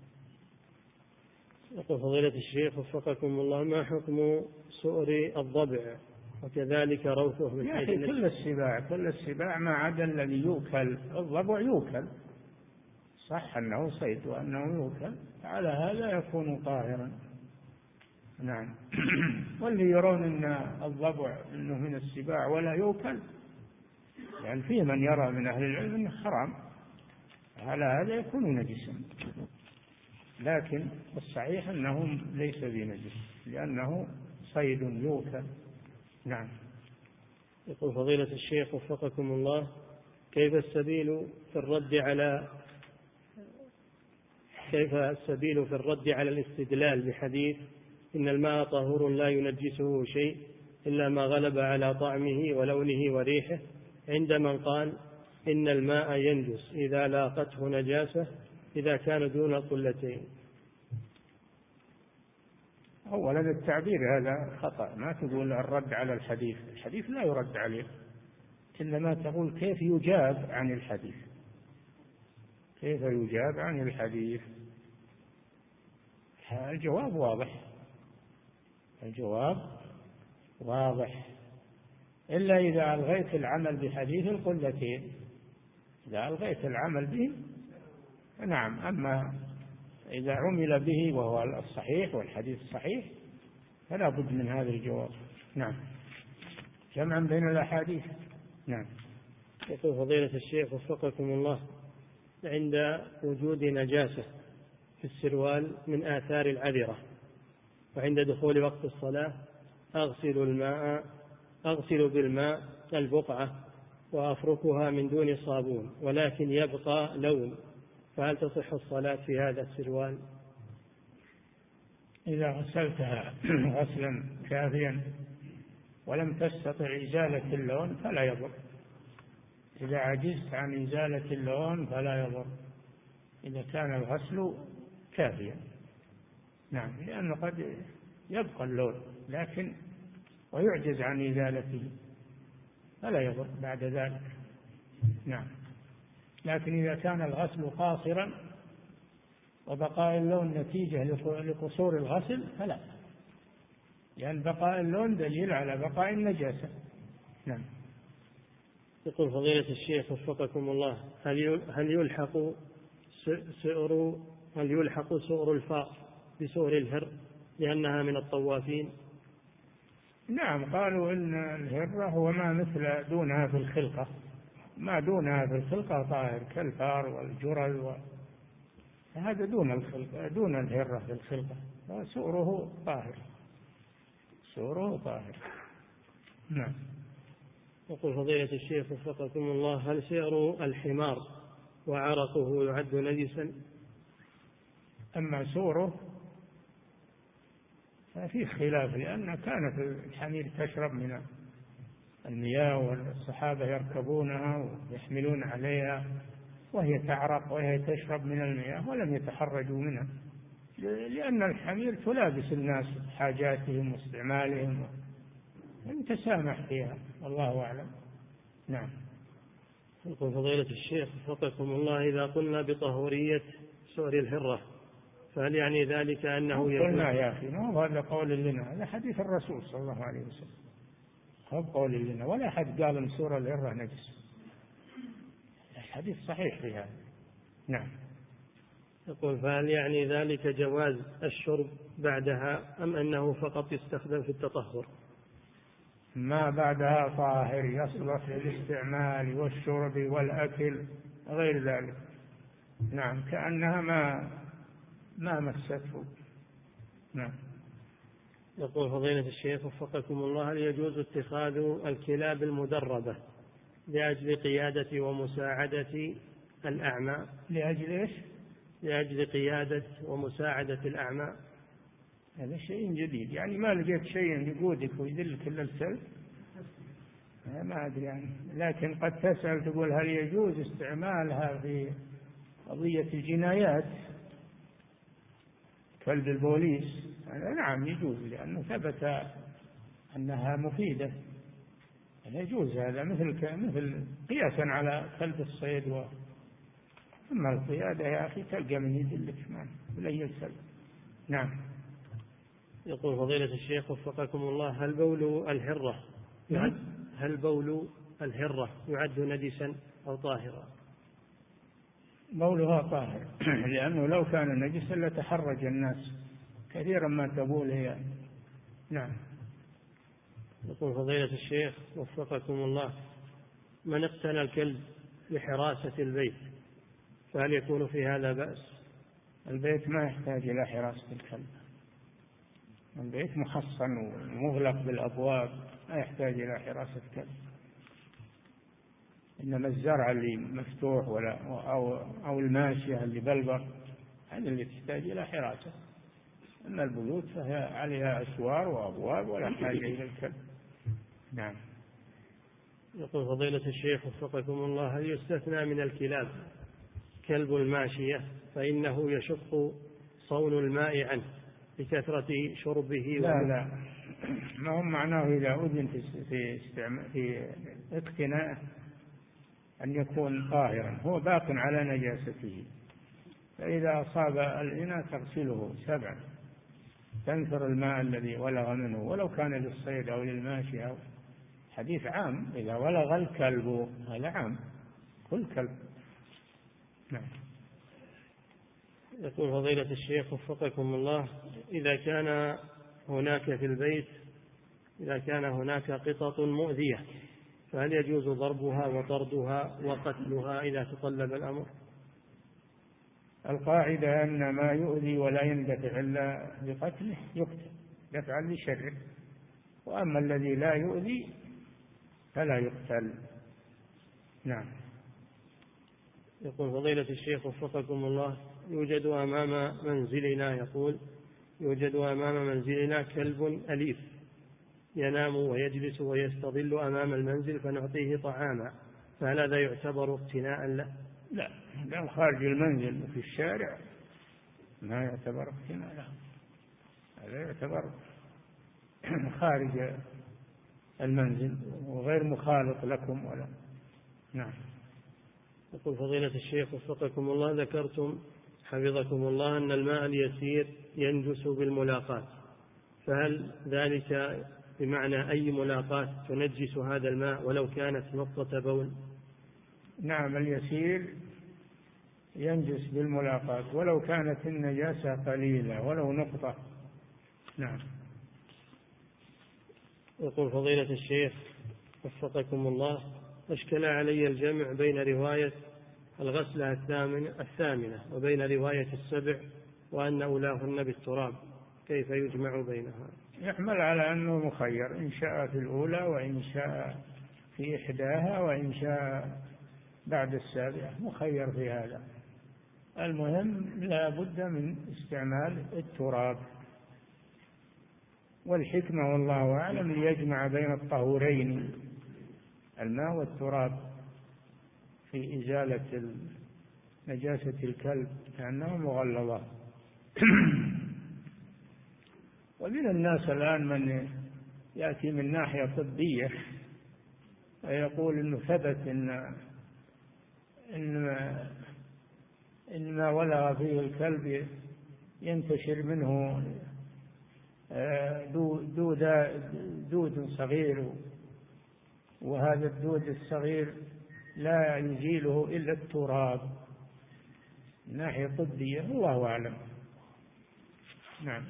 يقول فضيلة الشيخ وفقكم الله، ما حكم سؤر الضبع وكذلك روثه من حيث
كل السباع كل السباع ما عدا الذي يؤكل، الضبع يؤكل صح أنه صيد وأنه يؤكل، على هذا يكون طاهرا. نعم. واللي يرون أن الضبع أنه من السباع ولا يؤكل، يعني فيه من يرى من أهل العلم أنه حرام، على هذا يكون نجسا، لكن الصحيح أنه ليس بنجس لأنه صيد يؤكل. نعم.
يقول فضيلة الشيخ وفقكم الله، كيف السبيل في الرد على كيف السبيل في الرد على الاستدلال بحديث إن الماء طهور لا ينجسه شيء إلا ما غلب على طعمه ولونه وريحه، عند من قال إن الماء ينجس إذا لاقته نجاسة إذا كان دون قلتين؟
أولا التعبير هذا خطأ، ما تقول الرد على الحديث، الحديث لا يرد عليه، إنما تقول كيف يجاب عن الحديث، كيف يجاب عن الحديث. الجواب واضح، الجواب واضح، إلا إذا ألغيت العمل بحديث القلتين، إذا ألغيت العمل به نعم. أما إذا عمل به وهو الصحيح والحديث الصحيح فلا بد من هذا الجواب. نعم، جمعا بين الأحاديث. نعم.
يقول فضيلة الشيخ وفقكم الله: عند وجود نجاسة في السروال من آثار العذرة، وعند دخول وقت الصلاة أغسل الماء أغسل بالماء البقعة وأفركها من دون صابون، ولكن يبقى لون، فهل تصح الصلاة في هذا السروال؟
إذا غسلتها غسلا كافيا ولم تستطع إزالة اللون فلا يضر. إذا عجزت عن إزالة اللون فلا يضر، إذا كان الغسل كافيا. نعم، لأنه قد يبقى اللون لكن ويعجز عن إزالته فلا يضر بعد ذلك. نعم، لكن إذا كان الغسل قاصرا وبقاء اللون نتيجة لقصور الغسل فلا، لأن بقاء اللون دليل على بقاء النجاسة. نعم.
يقول فضيلة الشيخ وفقكم الله: هل هل يلحق سؤر هل يلحق سؤر الفاء بسؤر الهر لأنها من الطوافين؟
نعم، قالوا إن الهرة هو ما مثل دونها في الخلقة، ما دونها في الخلقة طاهر كالفار والجرل و... هذا دون الخلقة، دون الهرة في الخلقة، سؤره طاهر، سؤره طاهر. نعم.
يقول فضيلة الشيخ وفقكم الله: هل سؤر الحمار وعرقه يعد نجسا؟
أما سؤره ففي خلاف، لأن كانت الحمير تشرب من المياه والصحابة يركبونها ويحملون عليها وهي تعرق وهي تشرب من المياه ولم يتحرجوا منها، لأن الحمير تلابس الناس حاجاتهم واستعمالهم تسامح فيها، والله أعلم. نعم.
يقول فضيلة الشيخ وفقكم الله: إذا قلنا بطهورية سؤر الهرة فهل يعني ذلك أنه يجوز؟
قلنا يا أخي، ما هو هذا قول لنا، هذا حديث الرسول صلى الله عليه وسلم، هو قول لنا، ولا أحد قال أن سؤر الهرة نجس، الحديث صحيح في هذا. نعم.
يقول فهل يعني ذلك جواز الشرب بعدها أم أنه فقط يستخدم في التطهر؟
ما بعدها طاهر يصلح للاستعمال والشرب والأكل غير ذلك. نعم، كأنها ما ما مسته. نعم.
يقول فضيلة الشيخ وفقكم الله: هل يجوز اتخاذ الكلاب المدربة لأجل قيادة ومساعدة الأعمى؟
لأجل إيش؟
لأجل قيادة ومساعدة الأعمى.
هذا شيء جديد، يعني ما لقيت شيء يقودك ويدلك إلا الكلب، ما أدري يعني، لكن قد تسأل تقول هل يجوز استعمالها في قضية الجنايات كلب البوليس؟ نعم يجوز، لأنه ثبت أنها مفيدة، يجوز هذا، مثل مثل قياسا على كلب الصيد. و أما القيادة يا أخي تلقى من يدلك بلي الكلب. نعم.
يقول فضيلة الشيخ وفقكم الله: هل بول الهرة يعد هل بول الهرة يعد نجسا أو طاهرا؟
بولها طاهر لأنه لو كان نجسا لتحرج الناس كثيرا ما تبول هي. نعم.
يقول فضيلة الشيخ وفقكم الله: من اقتنى الكلب لحراسة البيت فهل يكون في هذا بأس؟
البيت ما يحتاج إلى حراسة الكلب، البيت محصن ومغلق بالأبواب، ما يحتاج إلى حراسة كلب. إنما الزرع اللي مفتوح ولا أو أو الماشية اللي بلبر هذا اللي تحتاج إلى حراسة. أما البيوت فهي عليها أسوار وأبواب ولا حاجة إلى الكلب. نعم.
يقول فضيلة الشيخ وفقكم الله: هل يستثنى من الكلاب كلب الماشية فإنه يشق صون الماء عنه بكثرة شربه؟
لا لا، ما هم معناه إذا أذن في في اقتناء أن يكون طاهرا، هو باق على نجاسته، فإذا أصاب الإناء تغسله سبعا تنثر الماء الذي ولغ منه ولو كان للصيد أو للماشي أو حديث عام، إذا ولغ الكلب هذا عام كل كلب. نعم.
يقول فضيلة الشيخ وفقكم الله، إذا كان هناك في البيت إذا كان هناك قطط مؤذية فهل يجوز ضربها وطردها وقتلها إذا تطلب الأمر؟
القاعدة أن ما يؤذي ولا يندفع إلا بقتله يقتل دفعا لشره، وأما الذي لا يؤذي فلا يقتل. نعم.
يقول فضيلة الشيخ وفقكم الله، يوجد أمام منزلنا يقول يوجد أمام منزلنا كلب أليف ينام ويجلس ويستظل أمام المنزل فنعطيه طعاما، فهل هذا يعتبر اقتناء له؟
لا، لو خارج المنزل في الشارع ما يعتبر اقتناء له، هذا يعتبر خارج المنزل وغير مخالط لكم ولا. نعم.
يقول فضيلة الشيخ وفقكم الله، ذكرتم حفظكم الله أن الماء اليسير ينجس بالملاقاة، فهل ذلك بمعنى أي ملاقاة تنجس هذا الماء ولو كانت نقطة بول؟
نعم، اليسير ينجس بالملاقاة ولو كانت النجاسة قليلة ولو نقطة. نعم.
يقول فضيلة الشيخ وفقكم الله، أشكل علي الجمع بين رواية الغسلة الثامنة, الثامنة وبين رواية السبع وأن أولاهن بالتراب، كيف يجمع بينها؟
يحمل على أنه مخير، إن شاء في الأولى وإن شاء في إحداها وإن شاء بعد السابعة، مخير في هذا. المهم لا بد من استعمال التراب، والحكمة والله أعلم ليجمع بين الطهورين الماء والتراب في إزالة نجاسة الكلب لأنه مغلظة. ومن الناس الآن من يأتي من ناحية طبية ويقول إنه ثبت إن إن إن ما ولغ فيه الكلب ينتشر منه دود دود صغير، وهذا الدود الصغير لا يزيله إلا التراب، من ناحية طبية والله أعلم. نعم.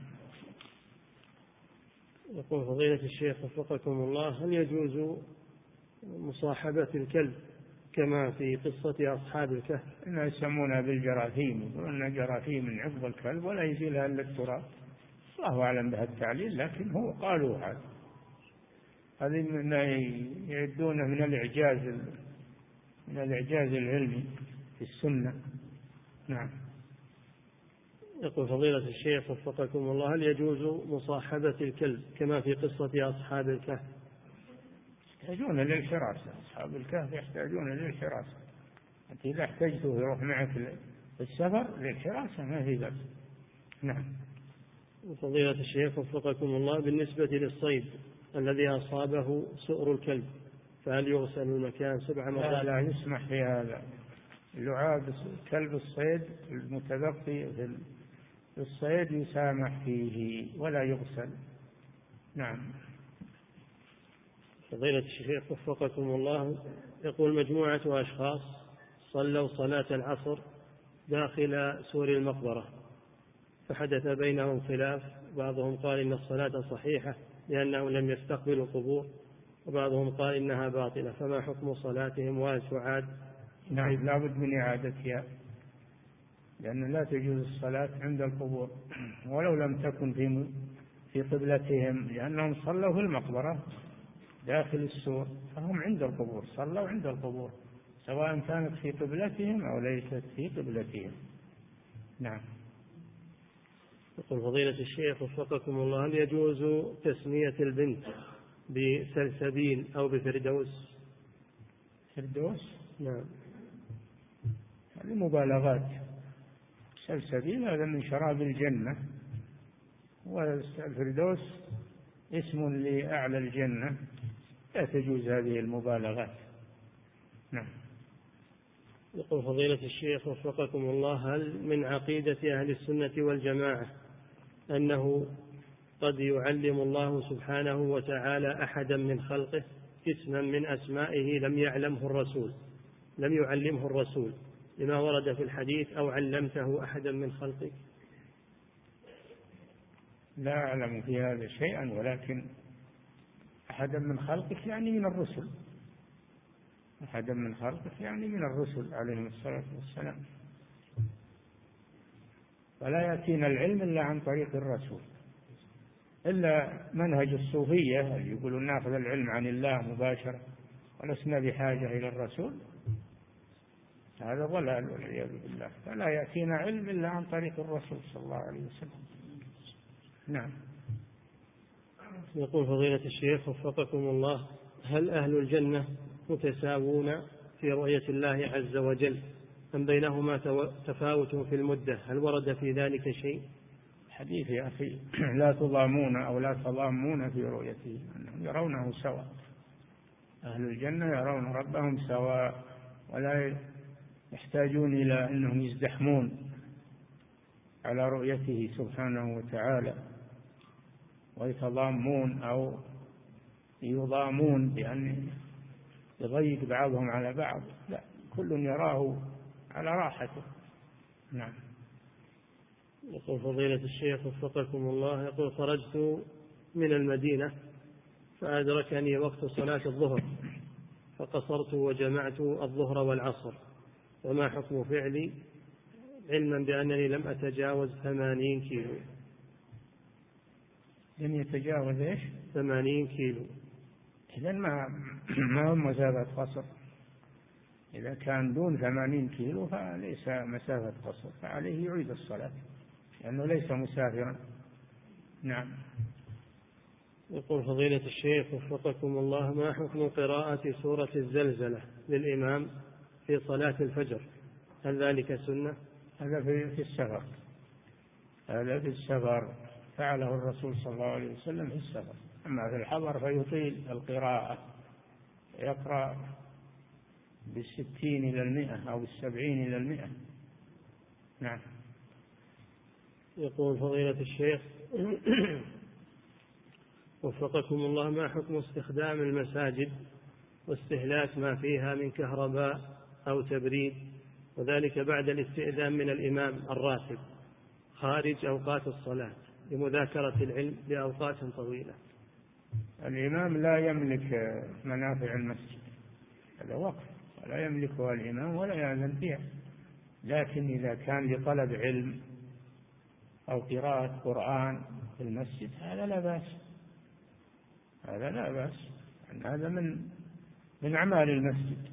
يقول فضيلة الشيخ وفقكم الله، هل يجوز مصاحبة الكلب كما في قصة أصحاب الكهف؟
إنها يسمونها بالجراثيم، يقولون أن جراثيم من عقب الكلب ولا يزيلها إلا التراب، الله أعلم بها التعليل، لكن هو قالوا هذا هذه من يعدونه من الإعجاز من الإعجاز العلمي في السنة. نعم.
يقول فضيلة الشيخ وفقكم الله، هل يجوز مصاحبة الكلب كما في قصة أصحاب الكهف؟
يحتاجون للحراسة، أصحاب الكهف يحتاجون للحراسة، أنت إذا احتجته يروح معك في السفر للحراسة ما في بأس. نعم.
فضيلة الشيخ وفقكم الله، بالنسبة للصيد الذي أصابه سؤر الكلب فهل يغسل المكان سبع مرات؟
لا, لا يسمح في هذا، لعاب كلب الصيد المتبقي في الصيد يسامح فيه ولا يغسل. نعم.
فضيلة الشيخ وفقكم الله، يقول مجموعة أشخاص صلوا صلاة العصر داخل سور المقبرة فحدث بينهم خلاف، بعضهم قال إن الصلاة صحيحة لأنهم لم يستقبلوا القبور، وبعضهم قال إنها باطلة، فما حكم صلاتهم وهل تعاد؟
نعم، لا بد من إعادتها، لأن لا تجوز الصلاة عند القبور ولو لم تكن في في قبلتهم، لأنهم صلوا في المقبرة داخل السور فهم عند القبور، صلوا عند القبور سواء كانت في قبلتهم أو ليست في قبلتهم. نعم.
يقول فضيلة الشيخ وفقكم الله، هل يجوز تسمية البنت بسلسبيل أو بفردوس؟
فردوس؟
نعم.
هذه مبالغات، سلسبيل هذا من شراب الجنة، والفردوس اسم لأعلى الجنة، لا تجوز هذه المبالغات. نعم.
يقول فضيلة الشيخ وفقكم الله، هل من عقيدة أهل السنة والجماعة أنه قد يعلم الله سبحانه وتعالى أحدا من خلقه اسما من أسمائه لم يعلمه الرسول لم يعلمه الرسول لما ورد في الحديث أو علمته أحدا من خلقك؟
لا أعلم في هذا شيئا، ولكن أحدا من خلقك يعني من الرسل، أحدا من خلقك يعني من الرسل عليهم الصلاة والسلام. فلا يأتينا العلم إلا عن طريق الرسول، إلا منهج الصوفية اللي يقولون ناخذ العلم عن الله مباشرة ولسنا بحاجة إلى الرسول، هذا ضلال والعياذ بالله. فلا يأتينا علم إلا عن طريق الرسول صلى الله عليه وسلم. نعم.
يقول فضيلة الشيخ وفقكم الله: هل أهل الجنة متساوون في رؤية الله عز وجل أم بينهما تفاوت في المدة؟ هل ورد في ذلك شيء؟
حديث يا أخي لا تضامون أو لا تضامون في رؤيته، أنهم يرونه سواء. أهل الجنة يرون ربهم سواء ولا يحتاجون إلى أنهم يزدحمون على رؤيته سبحانه وتعالى ويتضامون أو يضامون بأن يضيق بعضهم على بعض، لا، كل يراه على راحته. نعم.
يقول فضيلة الشيخ وفقكم الله: يقول خرجت من المدينة فأدركني وقت صلاة الظهر فقصرت وجمعت الظهر والعصر، وما حكم فعلي علما بأنني لم أتجاوز ثمانين كيلو؟
لم يتجاوز إيش؟
ثمانين كيلو.
إذن ما ما هو مسافة قصر. إذا كان دون ثمانين كيلو فليس مسافة قصر، فعليه يعيد الصلاة لأنه ليس مسافرا. نعم.
يقول فضيلة الشيخ وفقكم الله: ما حكم قراءة سورة الزلزلة للإمام في صلاة الفجر؟ هل ذلك سنة؟
هذا في السفر، هذا في السفر فعله الرسول صلى الله عليه وسلم في السفر. أما في الحضر فيطيل القراءة، يقرأ بالستين إلى المئة أو بالسبعين إلى المئة. نعم.
يقول فضيلة الشيخ وفقكم الله: ما حكم استخدام المساجد واستهلاك ما فيها من كهرباء أو تبريد، وذلك بعد الاستئذان من الإمام الراتب خارج أوقات الصلاة لمذاكرة العلم لأوقات طويلة؟
الإمام لا يملك منافع المسجد، هذا وقف ولا يملكها الإمام ولا يأذن فيها، لكن إذا كان لطلب علم أو قراءة قرآن في المسجد هذا لا بأس، هذا لا بأس، هذا من من أعمال المسجد.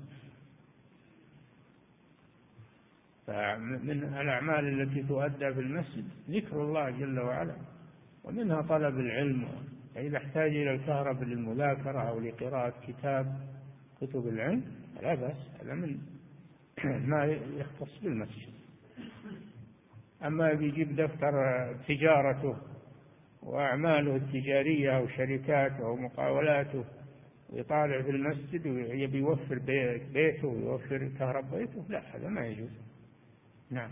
فمن الأعمال التي تؤدى في المسجد ذكر الله جل وعلا، ومنها طلب العلم. فإذا احتاج إلى الكهرباء للمذاكرة أو لقراءة كتاب كتب العلم لا بأس، هذا من ما يختص بالمسجد. أما يجيب دفتر تجارته وأعماله التجارية أو شركاته أو مقاولاته ويطالع في المسجد ويبي يوفر بيته ويوفر كهرباء بيته، لا، هذا ما يجوز. نعم.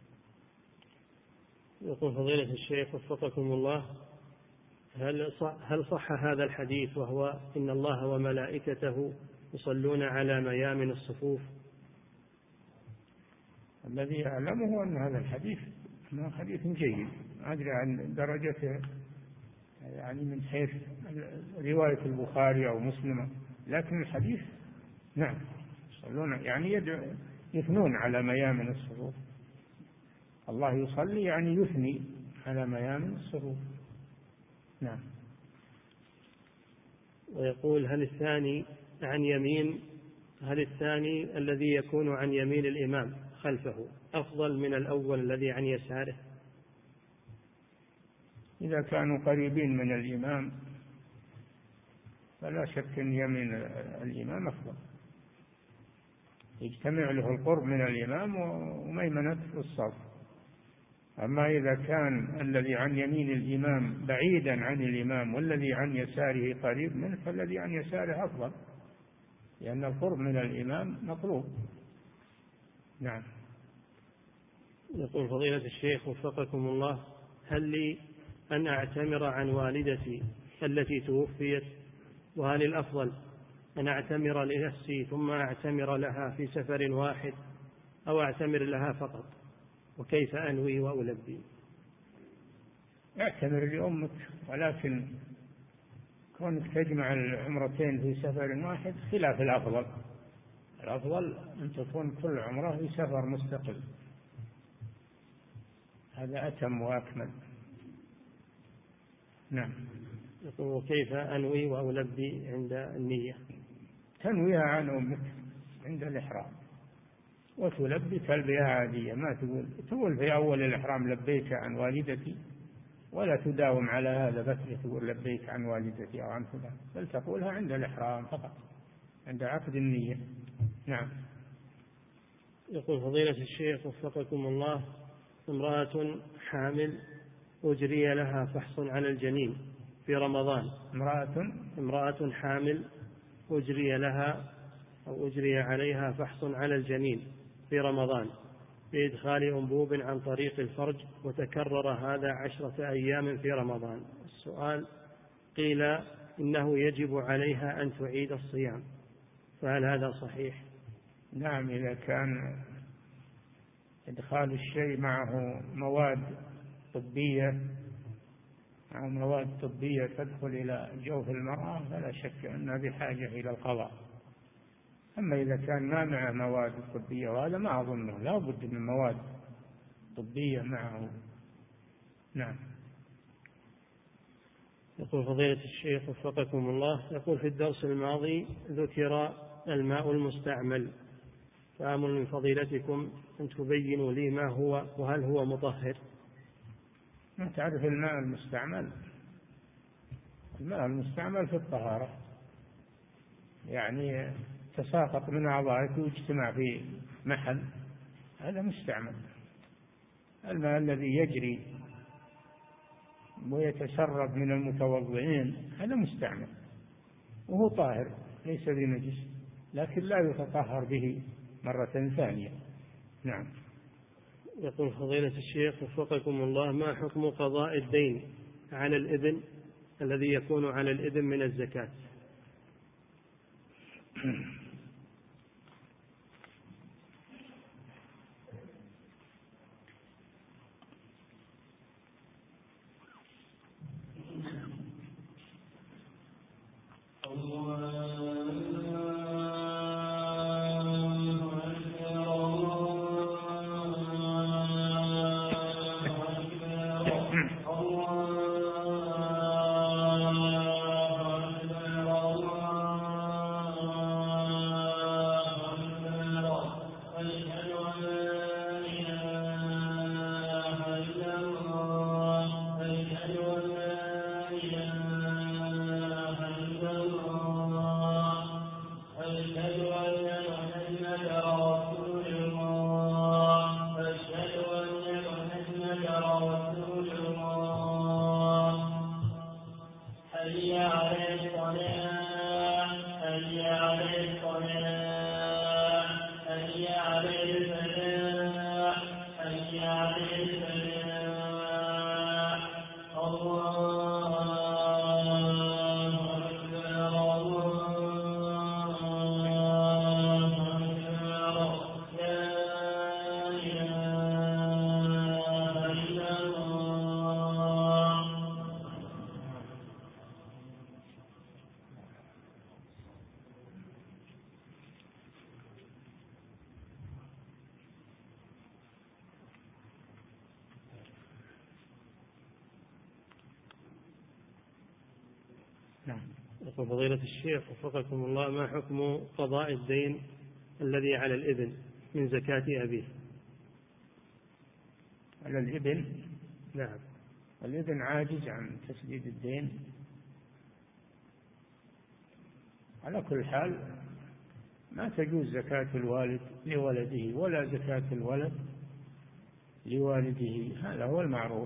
يقول فضيلة الشيخ وفقكم الله: هل صح, هل صح هذا الحديث وهو إن الله وملائكته يصلون على ميامن الصفوف؟
الذي أعلمه أن هذا الحديث أنه حديث جيد، أدري عن درجته يعني من حيث رواية البخاري أو مسلم، لكن الحديث نعم يصلون يعني يدعو يثنون على ميامن الصفوف. الله يصلي يعني يثني على ميامن الصفوف. نعم.
ويقول: هل الثاني عن يمين هل الثاني الذي يكون عن يمين الإمام خلفه أفضل من الأول الذي عن يساره؟
إذا كانوا قريبين من الإمام فلا شك أن يمين الإمام أفضل، يجتمع له القرب من الإمام وميمنته الصف. أما إذا كان الذي عن يمين الإمام بعيدا عن الإمام والذي عن يساره قريب منه فالذي عن يساره أفضل، لأن القرب من الإمام مطلوب. نعم.
يقول فضيلة الشيخ وفقكم الله: هل لي أن أعتمر عن والدتي التي توفيت؟ وهل الأفضل أن أعتمر لنفسي ثم أعتمر لها في سفر واحد أو أعتمر لها فقط؟ وكيف أنوي وألبي؟
اعتمر لأمك، ولكن كونك تجمع العمرتين في سفر واحد خلاف الأفضل. الأفضل أن تكون كل عمرة في سفر مستقل، هذا أتم وأكمل. نعم.
وكيف أنوي وألبي عند النية؟
تنويها عن أمك عند الإحرام، وتلبي تلبية عادية، ما تقول تقول في أول الإحرام لبيك عن والدتي، ولا تداوم على هذا بس تقول لبيك عن والدتي أو عن فلان، بل تقولها عند الإحرام فقط، عند عقد النية. نعم.
يقول فضيلة الشيخ وفقكم الله، امرأة حامل أجري لها فحص على الجنين في رمضان.
امرأة
امرأة حامل أجري لها أو أجري عليها فحص على الجنين في رمضان بإدخال أنبوب عن طريق الفرج، وتكرر هذا عشرة أيام في رمضان. السؤال: قيل إنه يجب عليها أن تعيد الصيام، فهل هذا صحيح؟
نعم، إذا كان إدخال الشيء معه مواد طبية أو مواد طبية تدخل إلى جوف المرأة فلا شك أنها بحاجة إلى القضاء. أما إذا كان ما معه مواد طبية، وهذا ما أظنه، لا بد من مواد طبية معه. نعم.
يقول فضيلة الشيخ وفقكم الله، يقول في الدرس الماضي ذكر الماء المستعمل، فآمل من فضيلتكم أن تبينوا لي ما هو وهل هو مطهر؟
ما تعرف الماء المستعمل؟ الماء المستعمل في الطهارة، يعني تساقط من أعضائك ويجتمع في محل، هذا مستعمل. الماء الذي يجري ويتسرب من المتوضئين هذا مستعمل وهو طاهر ليس بنجس، لكن لا يتطهر به مرة ثانية. نعم.
يقول فضيلة الشيخ وفقكم الله، ما حكم قضاء الدين على الابن الذي يكون على الابن من الزكاة؟ يقول فضيلة الشيخ وفقكم الله، ما حكم قضاء الدين الذي على الابن من زكاة أبيه؟
على الابن؟
نعم.
الابن عاجز عن تسديد الدين. على كل حال ما تجوز زكاة الوالد لولده ولا زكاة الولد لوالده، هذا هو المعروف.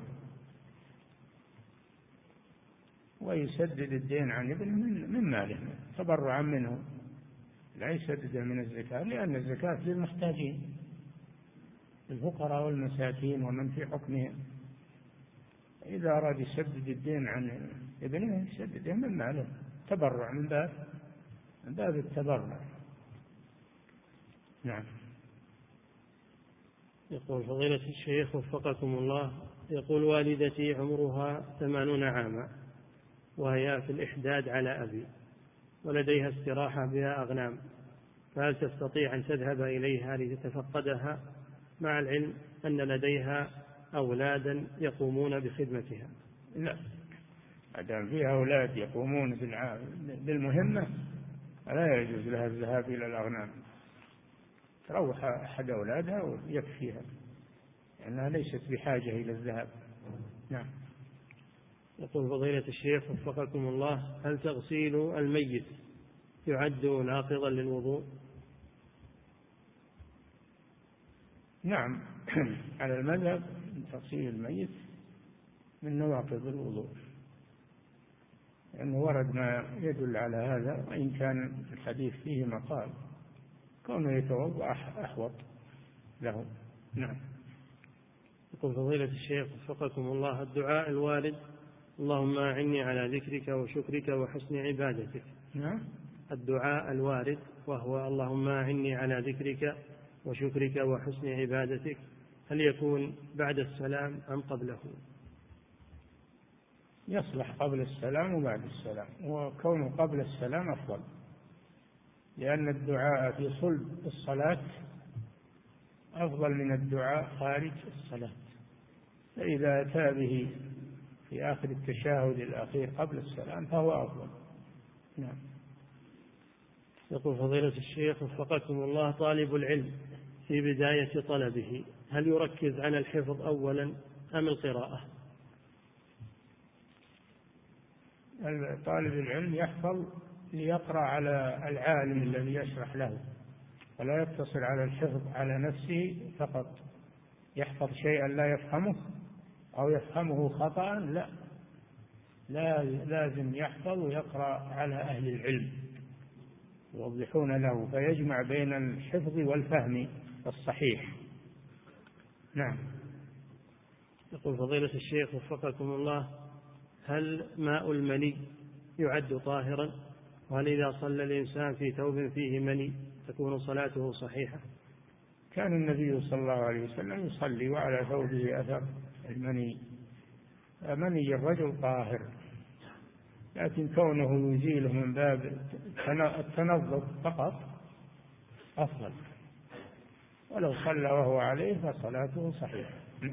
ويسدد الدين عن ابن من, من ماله تبرعا منه، لا يسدد من الزكاة، لأن الزكاة للمحتاجين، الفقراء والمساكين ومن في حكمهم. إذا أراد يسدد الدين عن ابنه يسدده من ماله، تبرع من باب من باب التبرع. نعم.
يقول فضيلة الشيخ وفقكم الله، يقول والدتي عمرها ثمانون عاما وهي في الإحداد على أبي، ولديها استراحة بها أغنام، فهل تستطيع أن تذهب إليها لتتفقدها، مع العلم أن لديها أولادا يقومون بخدمتها؟
لا، أدام فيها أولاد يقومون بالمهمة لا يجوز لها الذهاب إلى الأغنام، تروح أحد أولادها ويكفيها، لأنها ليست بحاجة إلى الذهاب. نعم.
يقول فضيلة الشيخ وفقكم الله، هل تغسيل الميت يعد ناقضا للوضوء؟
نعم، على المذهب تغسيل الميت من نواقض الوضوء، لأنه ورد ما يدل على هذا، وإن كان الحديث فيه مقال، كونه يتوضأ أحوط له. نعم.
يقول فضيلة الشيخ وفقكم الله، الدعاء الوارد اللهم أعني على ذكرك وشكرك وحسن عبادتك.
نعم.
الدعاء الوارد وهو اللهم أعني على ذكرك وشكرك وحسن عبادتك، هل يكون بعد السلام أم قبله؟
يصلح قبل السلام وبعد السلام، وكونه قبل السلام أفضل، لأن الدعاء في صلب الصلاة أفضل من الدعاء خارج الصلاة، فإذا أتى به في آخر التشهد الأخير قبل السلام فهو أفضل. نعم.
يقول فضيلة الشيخ وفقكم الله، طالب العلم في بداية طلبه هل يركز على الحفظ أولا أم القراءة؟
طالب العلم يحفظ ليقرأ على العالم الذي يشرح له، ولا يقتصر على الحفظ على نفسه فقط، يحفظ شيئا لا يفهمه أو يفهمه خطأ، لا لا لازم يحفظ ويقرأ على أهل العلم يوضحون له، فيجمع بين الحفظ والفهم الصحيح. نعم.
يقول فضيلة الشيخ وفقكم الله، هل ماء المني يعد طاهرا؟ وهل إذا صلى الإنسان في ثوب فيه مني تكون صلاته صحيحة؟
كان النبي صلى الله عليه وسلم يصلي وعلى ثوبه أثر المني، مني الرجل طاهر، لكن كونه يزيله من باب التنظف فقط أفضل، ولو صلى وهو عليه فصلاته صحيحة.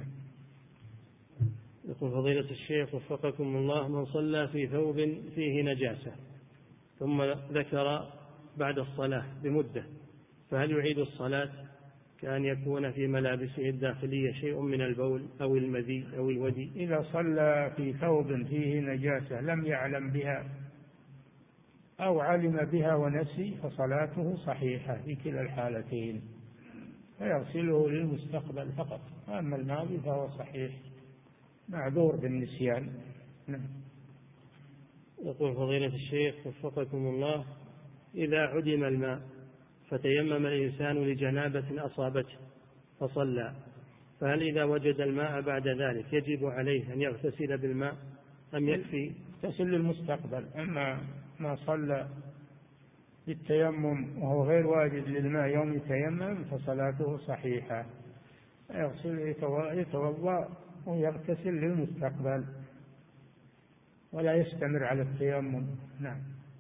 يقول فضيلة الشيخ وفقكم الله، من صلى في ثوب فيه نجاسة ثم ذكر بعد الصلاة بمدة، فهل يعيد الصلاة كأن يكون في ملابسه الداخلية شيء من البول أو المذي أو الودي؟
إذا صلى في ثوب فيه نجاسة لم يعلم بها أو علم بها ونسي فصلاته صحيحة في كلا الحالتين، فيغسله للمستقبل فقط، أما الماضي فهو صحيح معذور بالنسيان. نعم.
يقول فضيلة الشيخ وفقكم الله، إذا عدم الماء فتيمم الإنسان لجنابة أصابته فصلى، فهل إذا وجد الماء بعد ذلك يجب عليه أن يغتسل بالماء أم يكفي؟
يغتسل للمستقبل، أما ما صلى بالتيمم وهو غير واجد للماء يوم يتيمم فصلاته صحيحة، يغسل يتوضأ ويغتسل للمستقبل ولا يستمر على التيمم. نعم.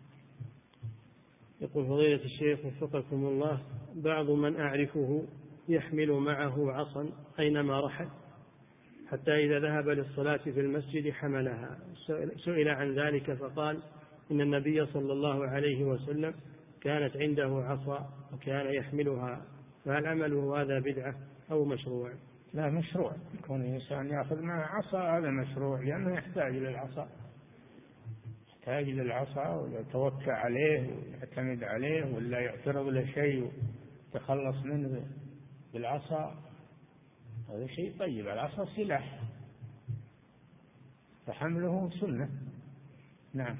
يقول فضيلة الشيخ وفقكم الله، بعض من أعرفه يحمل معه عصا أينما رحل حتى إذا ذهب للصلاة في المسجد حملها، سئل عن ذلك فقال إن النبي صلى الله عليه وسلم كانت عنده عصا وكان يحملها، فهل عمله هذا بدعة أو مشروع؟
لا، مشروع، يكون الإنسان يأخذ معه عصا هذا مشروع، لأنه يحتاج للعصا، يحتاج للعصا ويتوكل عليه ويعتمد عليه، ولا يعترض له شيء يتخلص منه بالعصا، هذا شيء طيب، العصا سلاح فحمله سنة. نعم.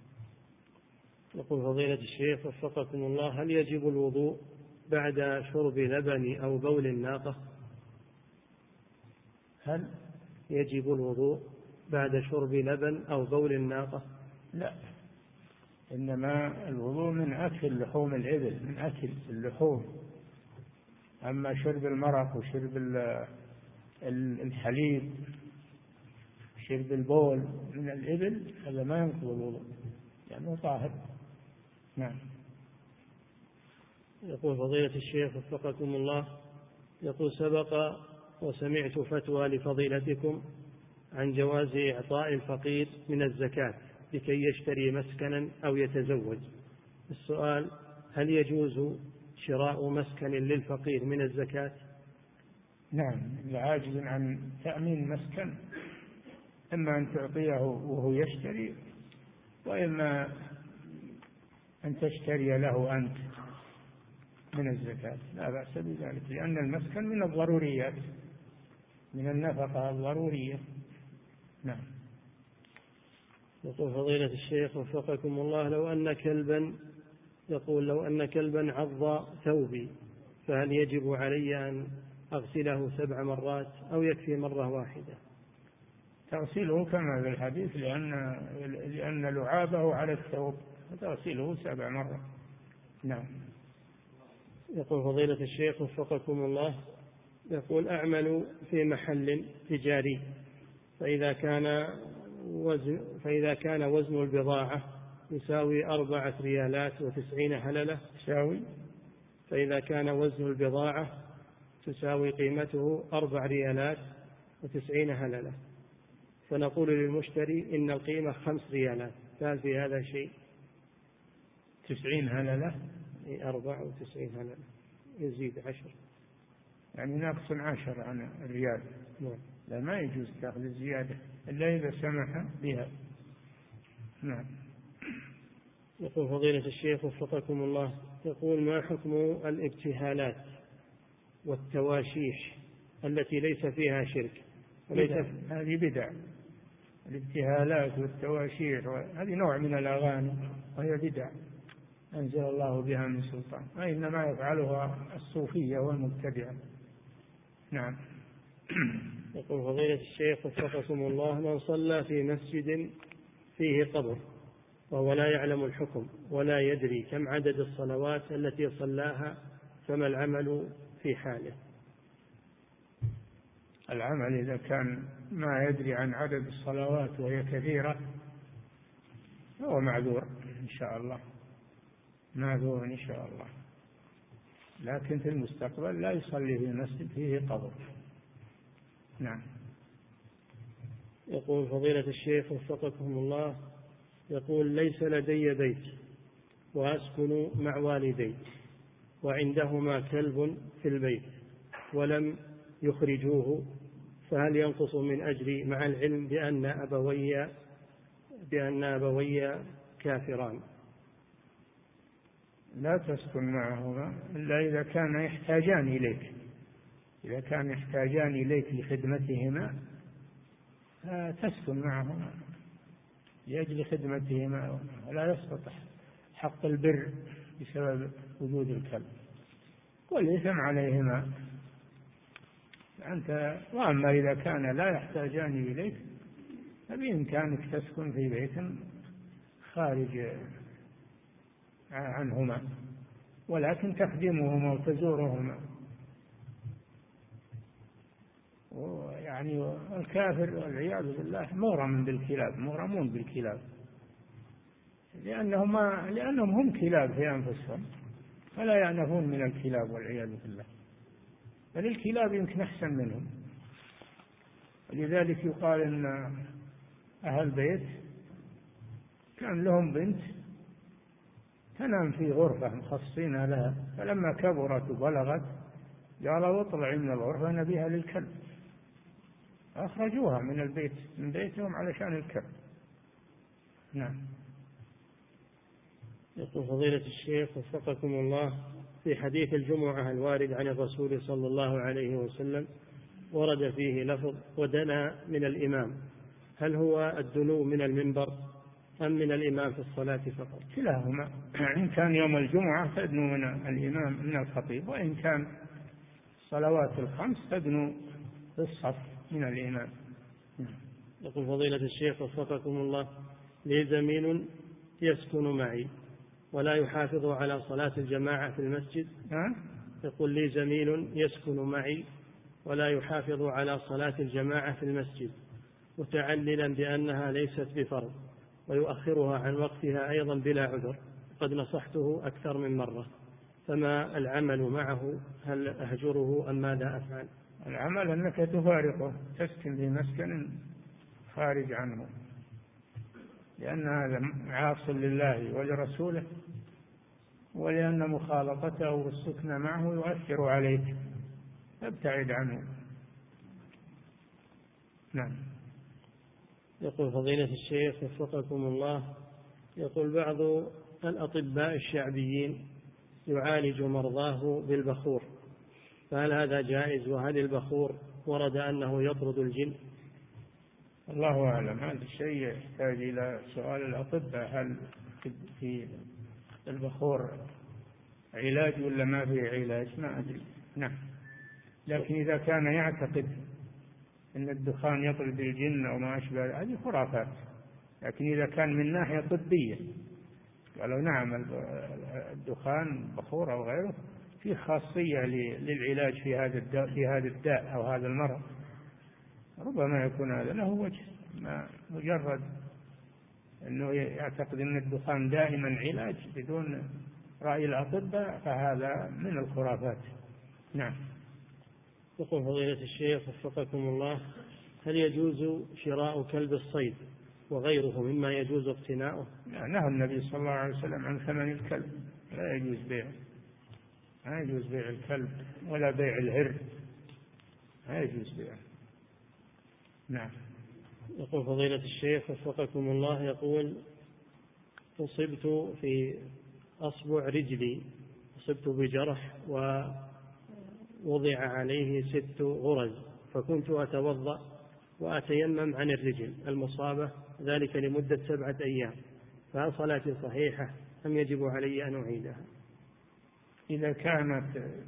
يقول فضيلة الشيخ وفقكم الله، هل يجب الوضوء بعد شرب لبن أو بول الناقة؟
هل
يجب الوضوء بعد شرب لبن أو بول الناقة؟
لا، إنما الوضوء من أكل لحوم الإبل، من أكل اللحوم. أما شرب المرق وشرب الحليب، شرب البول من الإبل، هذا ما ينقض الوضوء لأنه يعني طاهر. نعم.
يقول فضيلة الشيخ وفقكم الله، يقول سبق وسمعت فتوى لفضيلتكم عن جواز إعطاء الفقير من الزكاة لكي يشتري مسكنا أو يتزوج. السؤال: هل يجوز شراء مسكن للفقير من الزكاة؟
نعم، العاجز عن تأمين مسكن إما أن تعطيه وهو يشتري، وإما أن تشتري له أنت من الزكاة، لا بأس بذلك، لأن المسكن من الضروريات، من النفقة الضرورية. نعم.
يقول فضيلة الشيخ وفقكم الله، لو أن كلبا يقول لو أن كلبا عض ثوبي فهل يجب علي أن أغسله سبع مرات أو يكفي مرة واحدة؟
تغسيله كما في الحديث، لأن لأن لعابه على الثوب، تغسيله سبع مرات. نعم.
يقول فضيلة الشيخ وفقكم الله، يقول أعمل في محل تجاري، فإذا كان وزن فإذا كان وزن البضاعة يساوي أربعة ريالات وتسعين هللة
يساوي
فإذا كان وزن البضاعة تساوي قيمته أربع ريالات وتسعين هللة، فنقول للمشتري إن القيمة خمس ريالات، فهل في هذا شيء؟
تسعين هللة
أربع وتسعين هللة يزيد عشر،
يعني ناقص عشر عن الريال.
نعم.
لا، ما يجوز تأخذ الزيادة إلا إذا سمح بها. نعم.
يقول فضيلة الشيخ وفقكم الله، يقول ما حكم الابتهالات والتواشيح التي ليس فيها شرك؟
بدع. هذه بدع. الابتهالات والتواشيح هذه نوع من الأغاني وهي بدع أنزل الله بها من سلطان، وإنما يفعلها الصوفية والمبتدعة. نعم.
يقول فضيلة الشيخ وفقكم الله، من صلى في مسجد فيه قبر وهو لا يعلم الحكم ولا يدري كم عدد الصلوات التي صلاها، فما العمل في حاله؟
العمل إذا كان ما يدري عن عدد الصلوات وهي كثيرة هو معذور إن شاء الله، معذور إن شاء الله، لكن في المستقبل لا يصلي في مسجد فيه قبر. نعم.
يقول فضيلة الشيخ وفقكم الله، يقول ليس لدي بيت وأسكن مع والدي وعندهما كلب في البيت ولم يخرجوه، فهل ينقص من أجري مع العلم بأن أبوي بأن أبوي كافران؟
لا تسكن معهما إلا إذا كان يحتاجان إليك، إذا كان يحتاجان إليك لخدمتهما تسكن معهما لأجل خدمتهما، ولا يسقط حق البر بسبب وجود الكلب، والإثم عليهما أنت. وأما إذا كان لا يحتاجان إليك فبإمكانك تسكن في بيت خارج عنهما، ولكن تخدمهما وتزورهما. يعني الكافر والعياذ بالله مغرم بالكلاب، مغرمون بالكلاب، لأنهم لأنهم هم كلاب في أنفسهم فلا يعنفون من الكلاب والعياذ بالله، بل الكلاب يمكن أحسن منهم. لذلك يقال إن أهل بيت كان لهم بنت تنام في غرفة مخصصين لها، فلما كبرت وبلغت قالوا اطلعي من الغرفة نبيها للكلب، أخرجوها من البيت من بيتهم علشان الكلب. نعم.
يقول فضيلة الشيخ وفقكم الله، في حديث الجمعة الوارد عن الرسول صلى الله عليه وسلم ورد فيه لفظ ودنا من الإمام، هل هو الدنو من المنبر أم من الإمام في الصلاة فقط؟
كلاهما، إن كان يوم الجمعة تدنو من الإمام من الخطيب، وإن كان الصلوات الخمس تدنو في الصف من الإمام.
يقول فضيلة الشيخ وفقكم الله، لي زميل يسكن معي ولا يحافظ على صلاة الجماعة في المسجد.
ها؟
يقول لي زميل يسكن معي ولا يحافظ على صلاة الجماعة في المسجد متعللا بأنها ليست بفرض ويؤخرها عن وقتها أيضا بلا عذر، قد نصحته أكثر من مرة، فما العمل معه؟ هل أهجره أم ماذا أفعل؟
العمل أنك تفارقه، تسكن في مسكن خارج عنه، لأن هذا عاص لله ولرسوله، ولأن مخالطته والسكن معه يؤثر عليك، فابتعد عنه. نعم.
يقول فضيلة الشيخ وفقكم الله، يقول بعض الأطباء الشعبيين يعالج مرضاه بالبخور، فهل هذا جائز؟ وهل البخور ورد أنه يطرد الجن؟
الله أعلم، هذا الشيء يحتاج إلى سؤال الأطباء، هل في البخور علاج ولا ما فيه علاج؟ ما أدري. نعم. لكن إذا كان يعتقد أن الدخان يطرد الجن أو ما أشبه هذه خرافات، لكن إذا كان من ناحية طبية قالوا نعم الدخان بخور أو غيره فيه خاصية للعلاج في هذا الداء في هذا الداء أو هذا المرض، ربما يكون هذا له وجه، ما مجرد أنه يعتقد أن الدخان دائما علاج بدون رأي الأطباء فهذا من الخرافات. نعم.
يقول فضيلة الشيخ وفقكم الله، هل يجوز شراء كلب الصيد وغيره مما يجوز اقتناؤه؟
نهى النبي صلى الله عليه وسلم عن ثمن الكلب، لا يجوز بيعه، لا يجوز بيع الكلب ولا بيع الهر، لا يجوز بيعه. نعم.
يقول فضيلة الشيخ وفقكم الله، يقول أصبت في أصبع رجلي، أصبت بجرح ووضع عليه ست غرز، فكنت أتوضأ وأتيمم عن الرجل المصابة، ذلك لمدة سبعة أيام، فهل صلاتي صحيحة أم يجب علي أن أعيدها؟
إذا كانت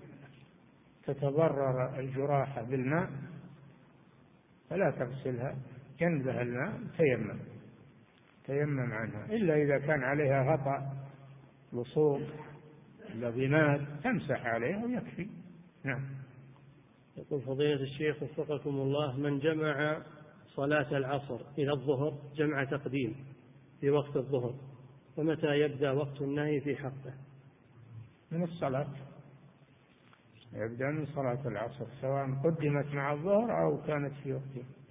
تتضرر الجراحة بالماء فلا تغسلها، جنبها الماء تيمم تيمم عنها، إلا إذا كان عليها غطاء لصوق لضماد تمسح عليها ويكفي. نعم.
يقول فضيلة الشيخ وفقكم الله، من جمع صلاة العصر إلى الظهر جمع تقديم في وقت الظهر، فمتى يبدأ وقت النهي في حقه؟
من الصلاة، يبدأ من صلاة العصر سواء قدمت مع الظهر أو كانت في وقتها.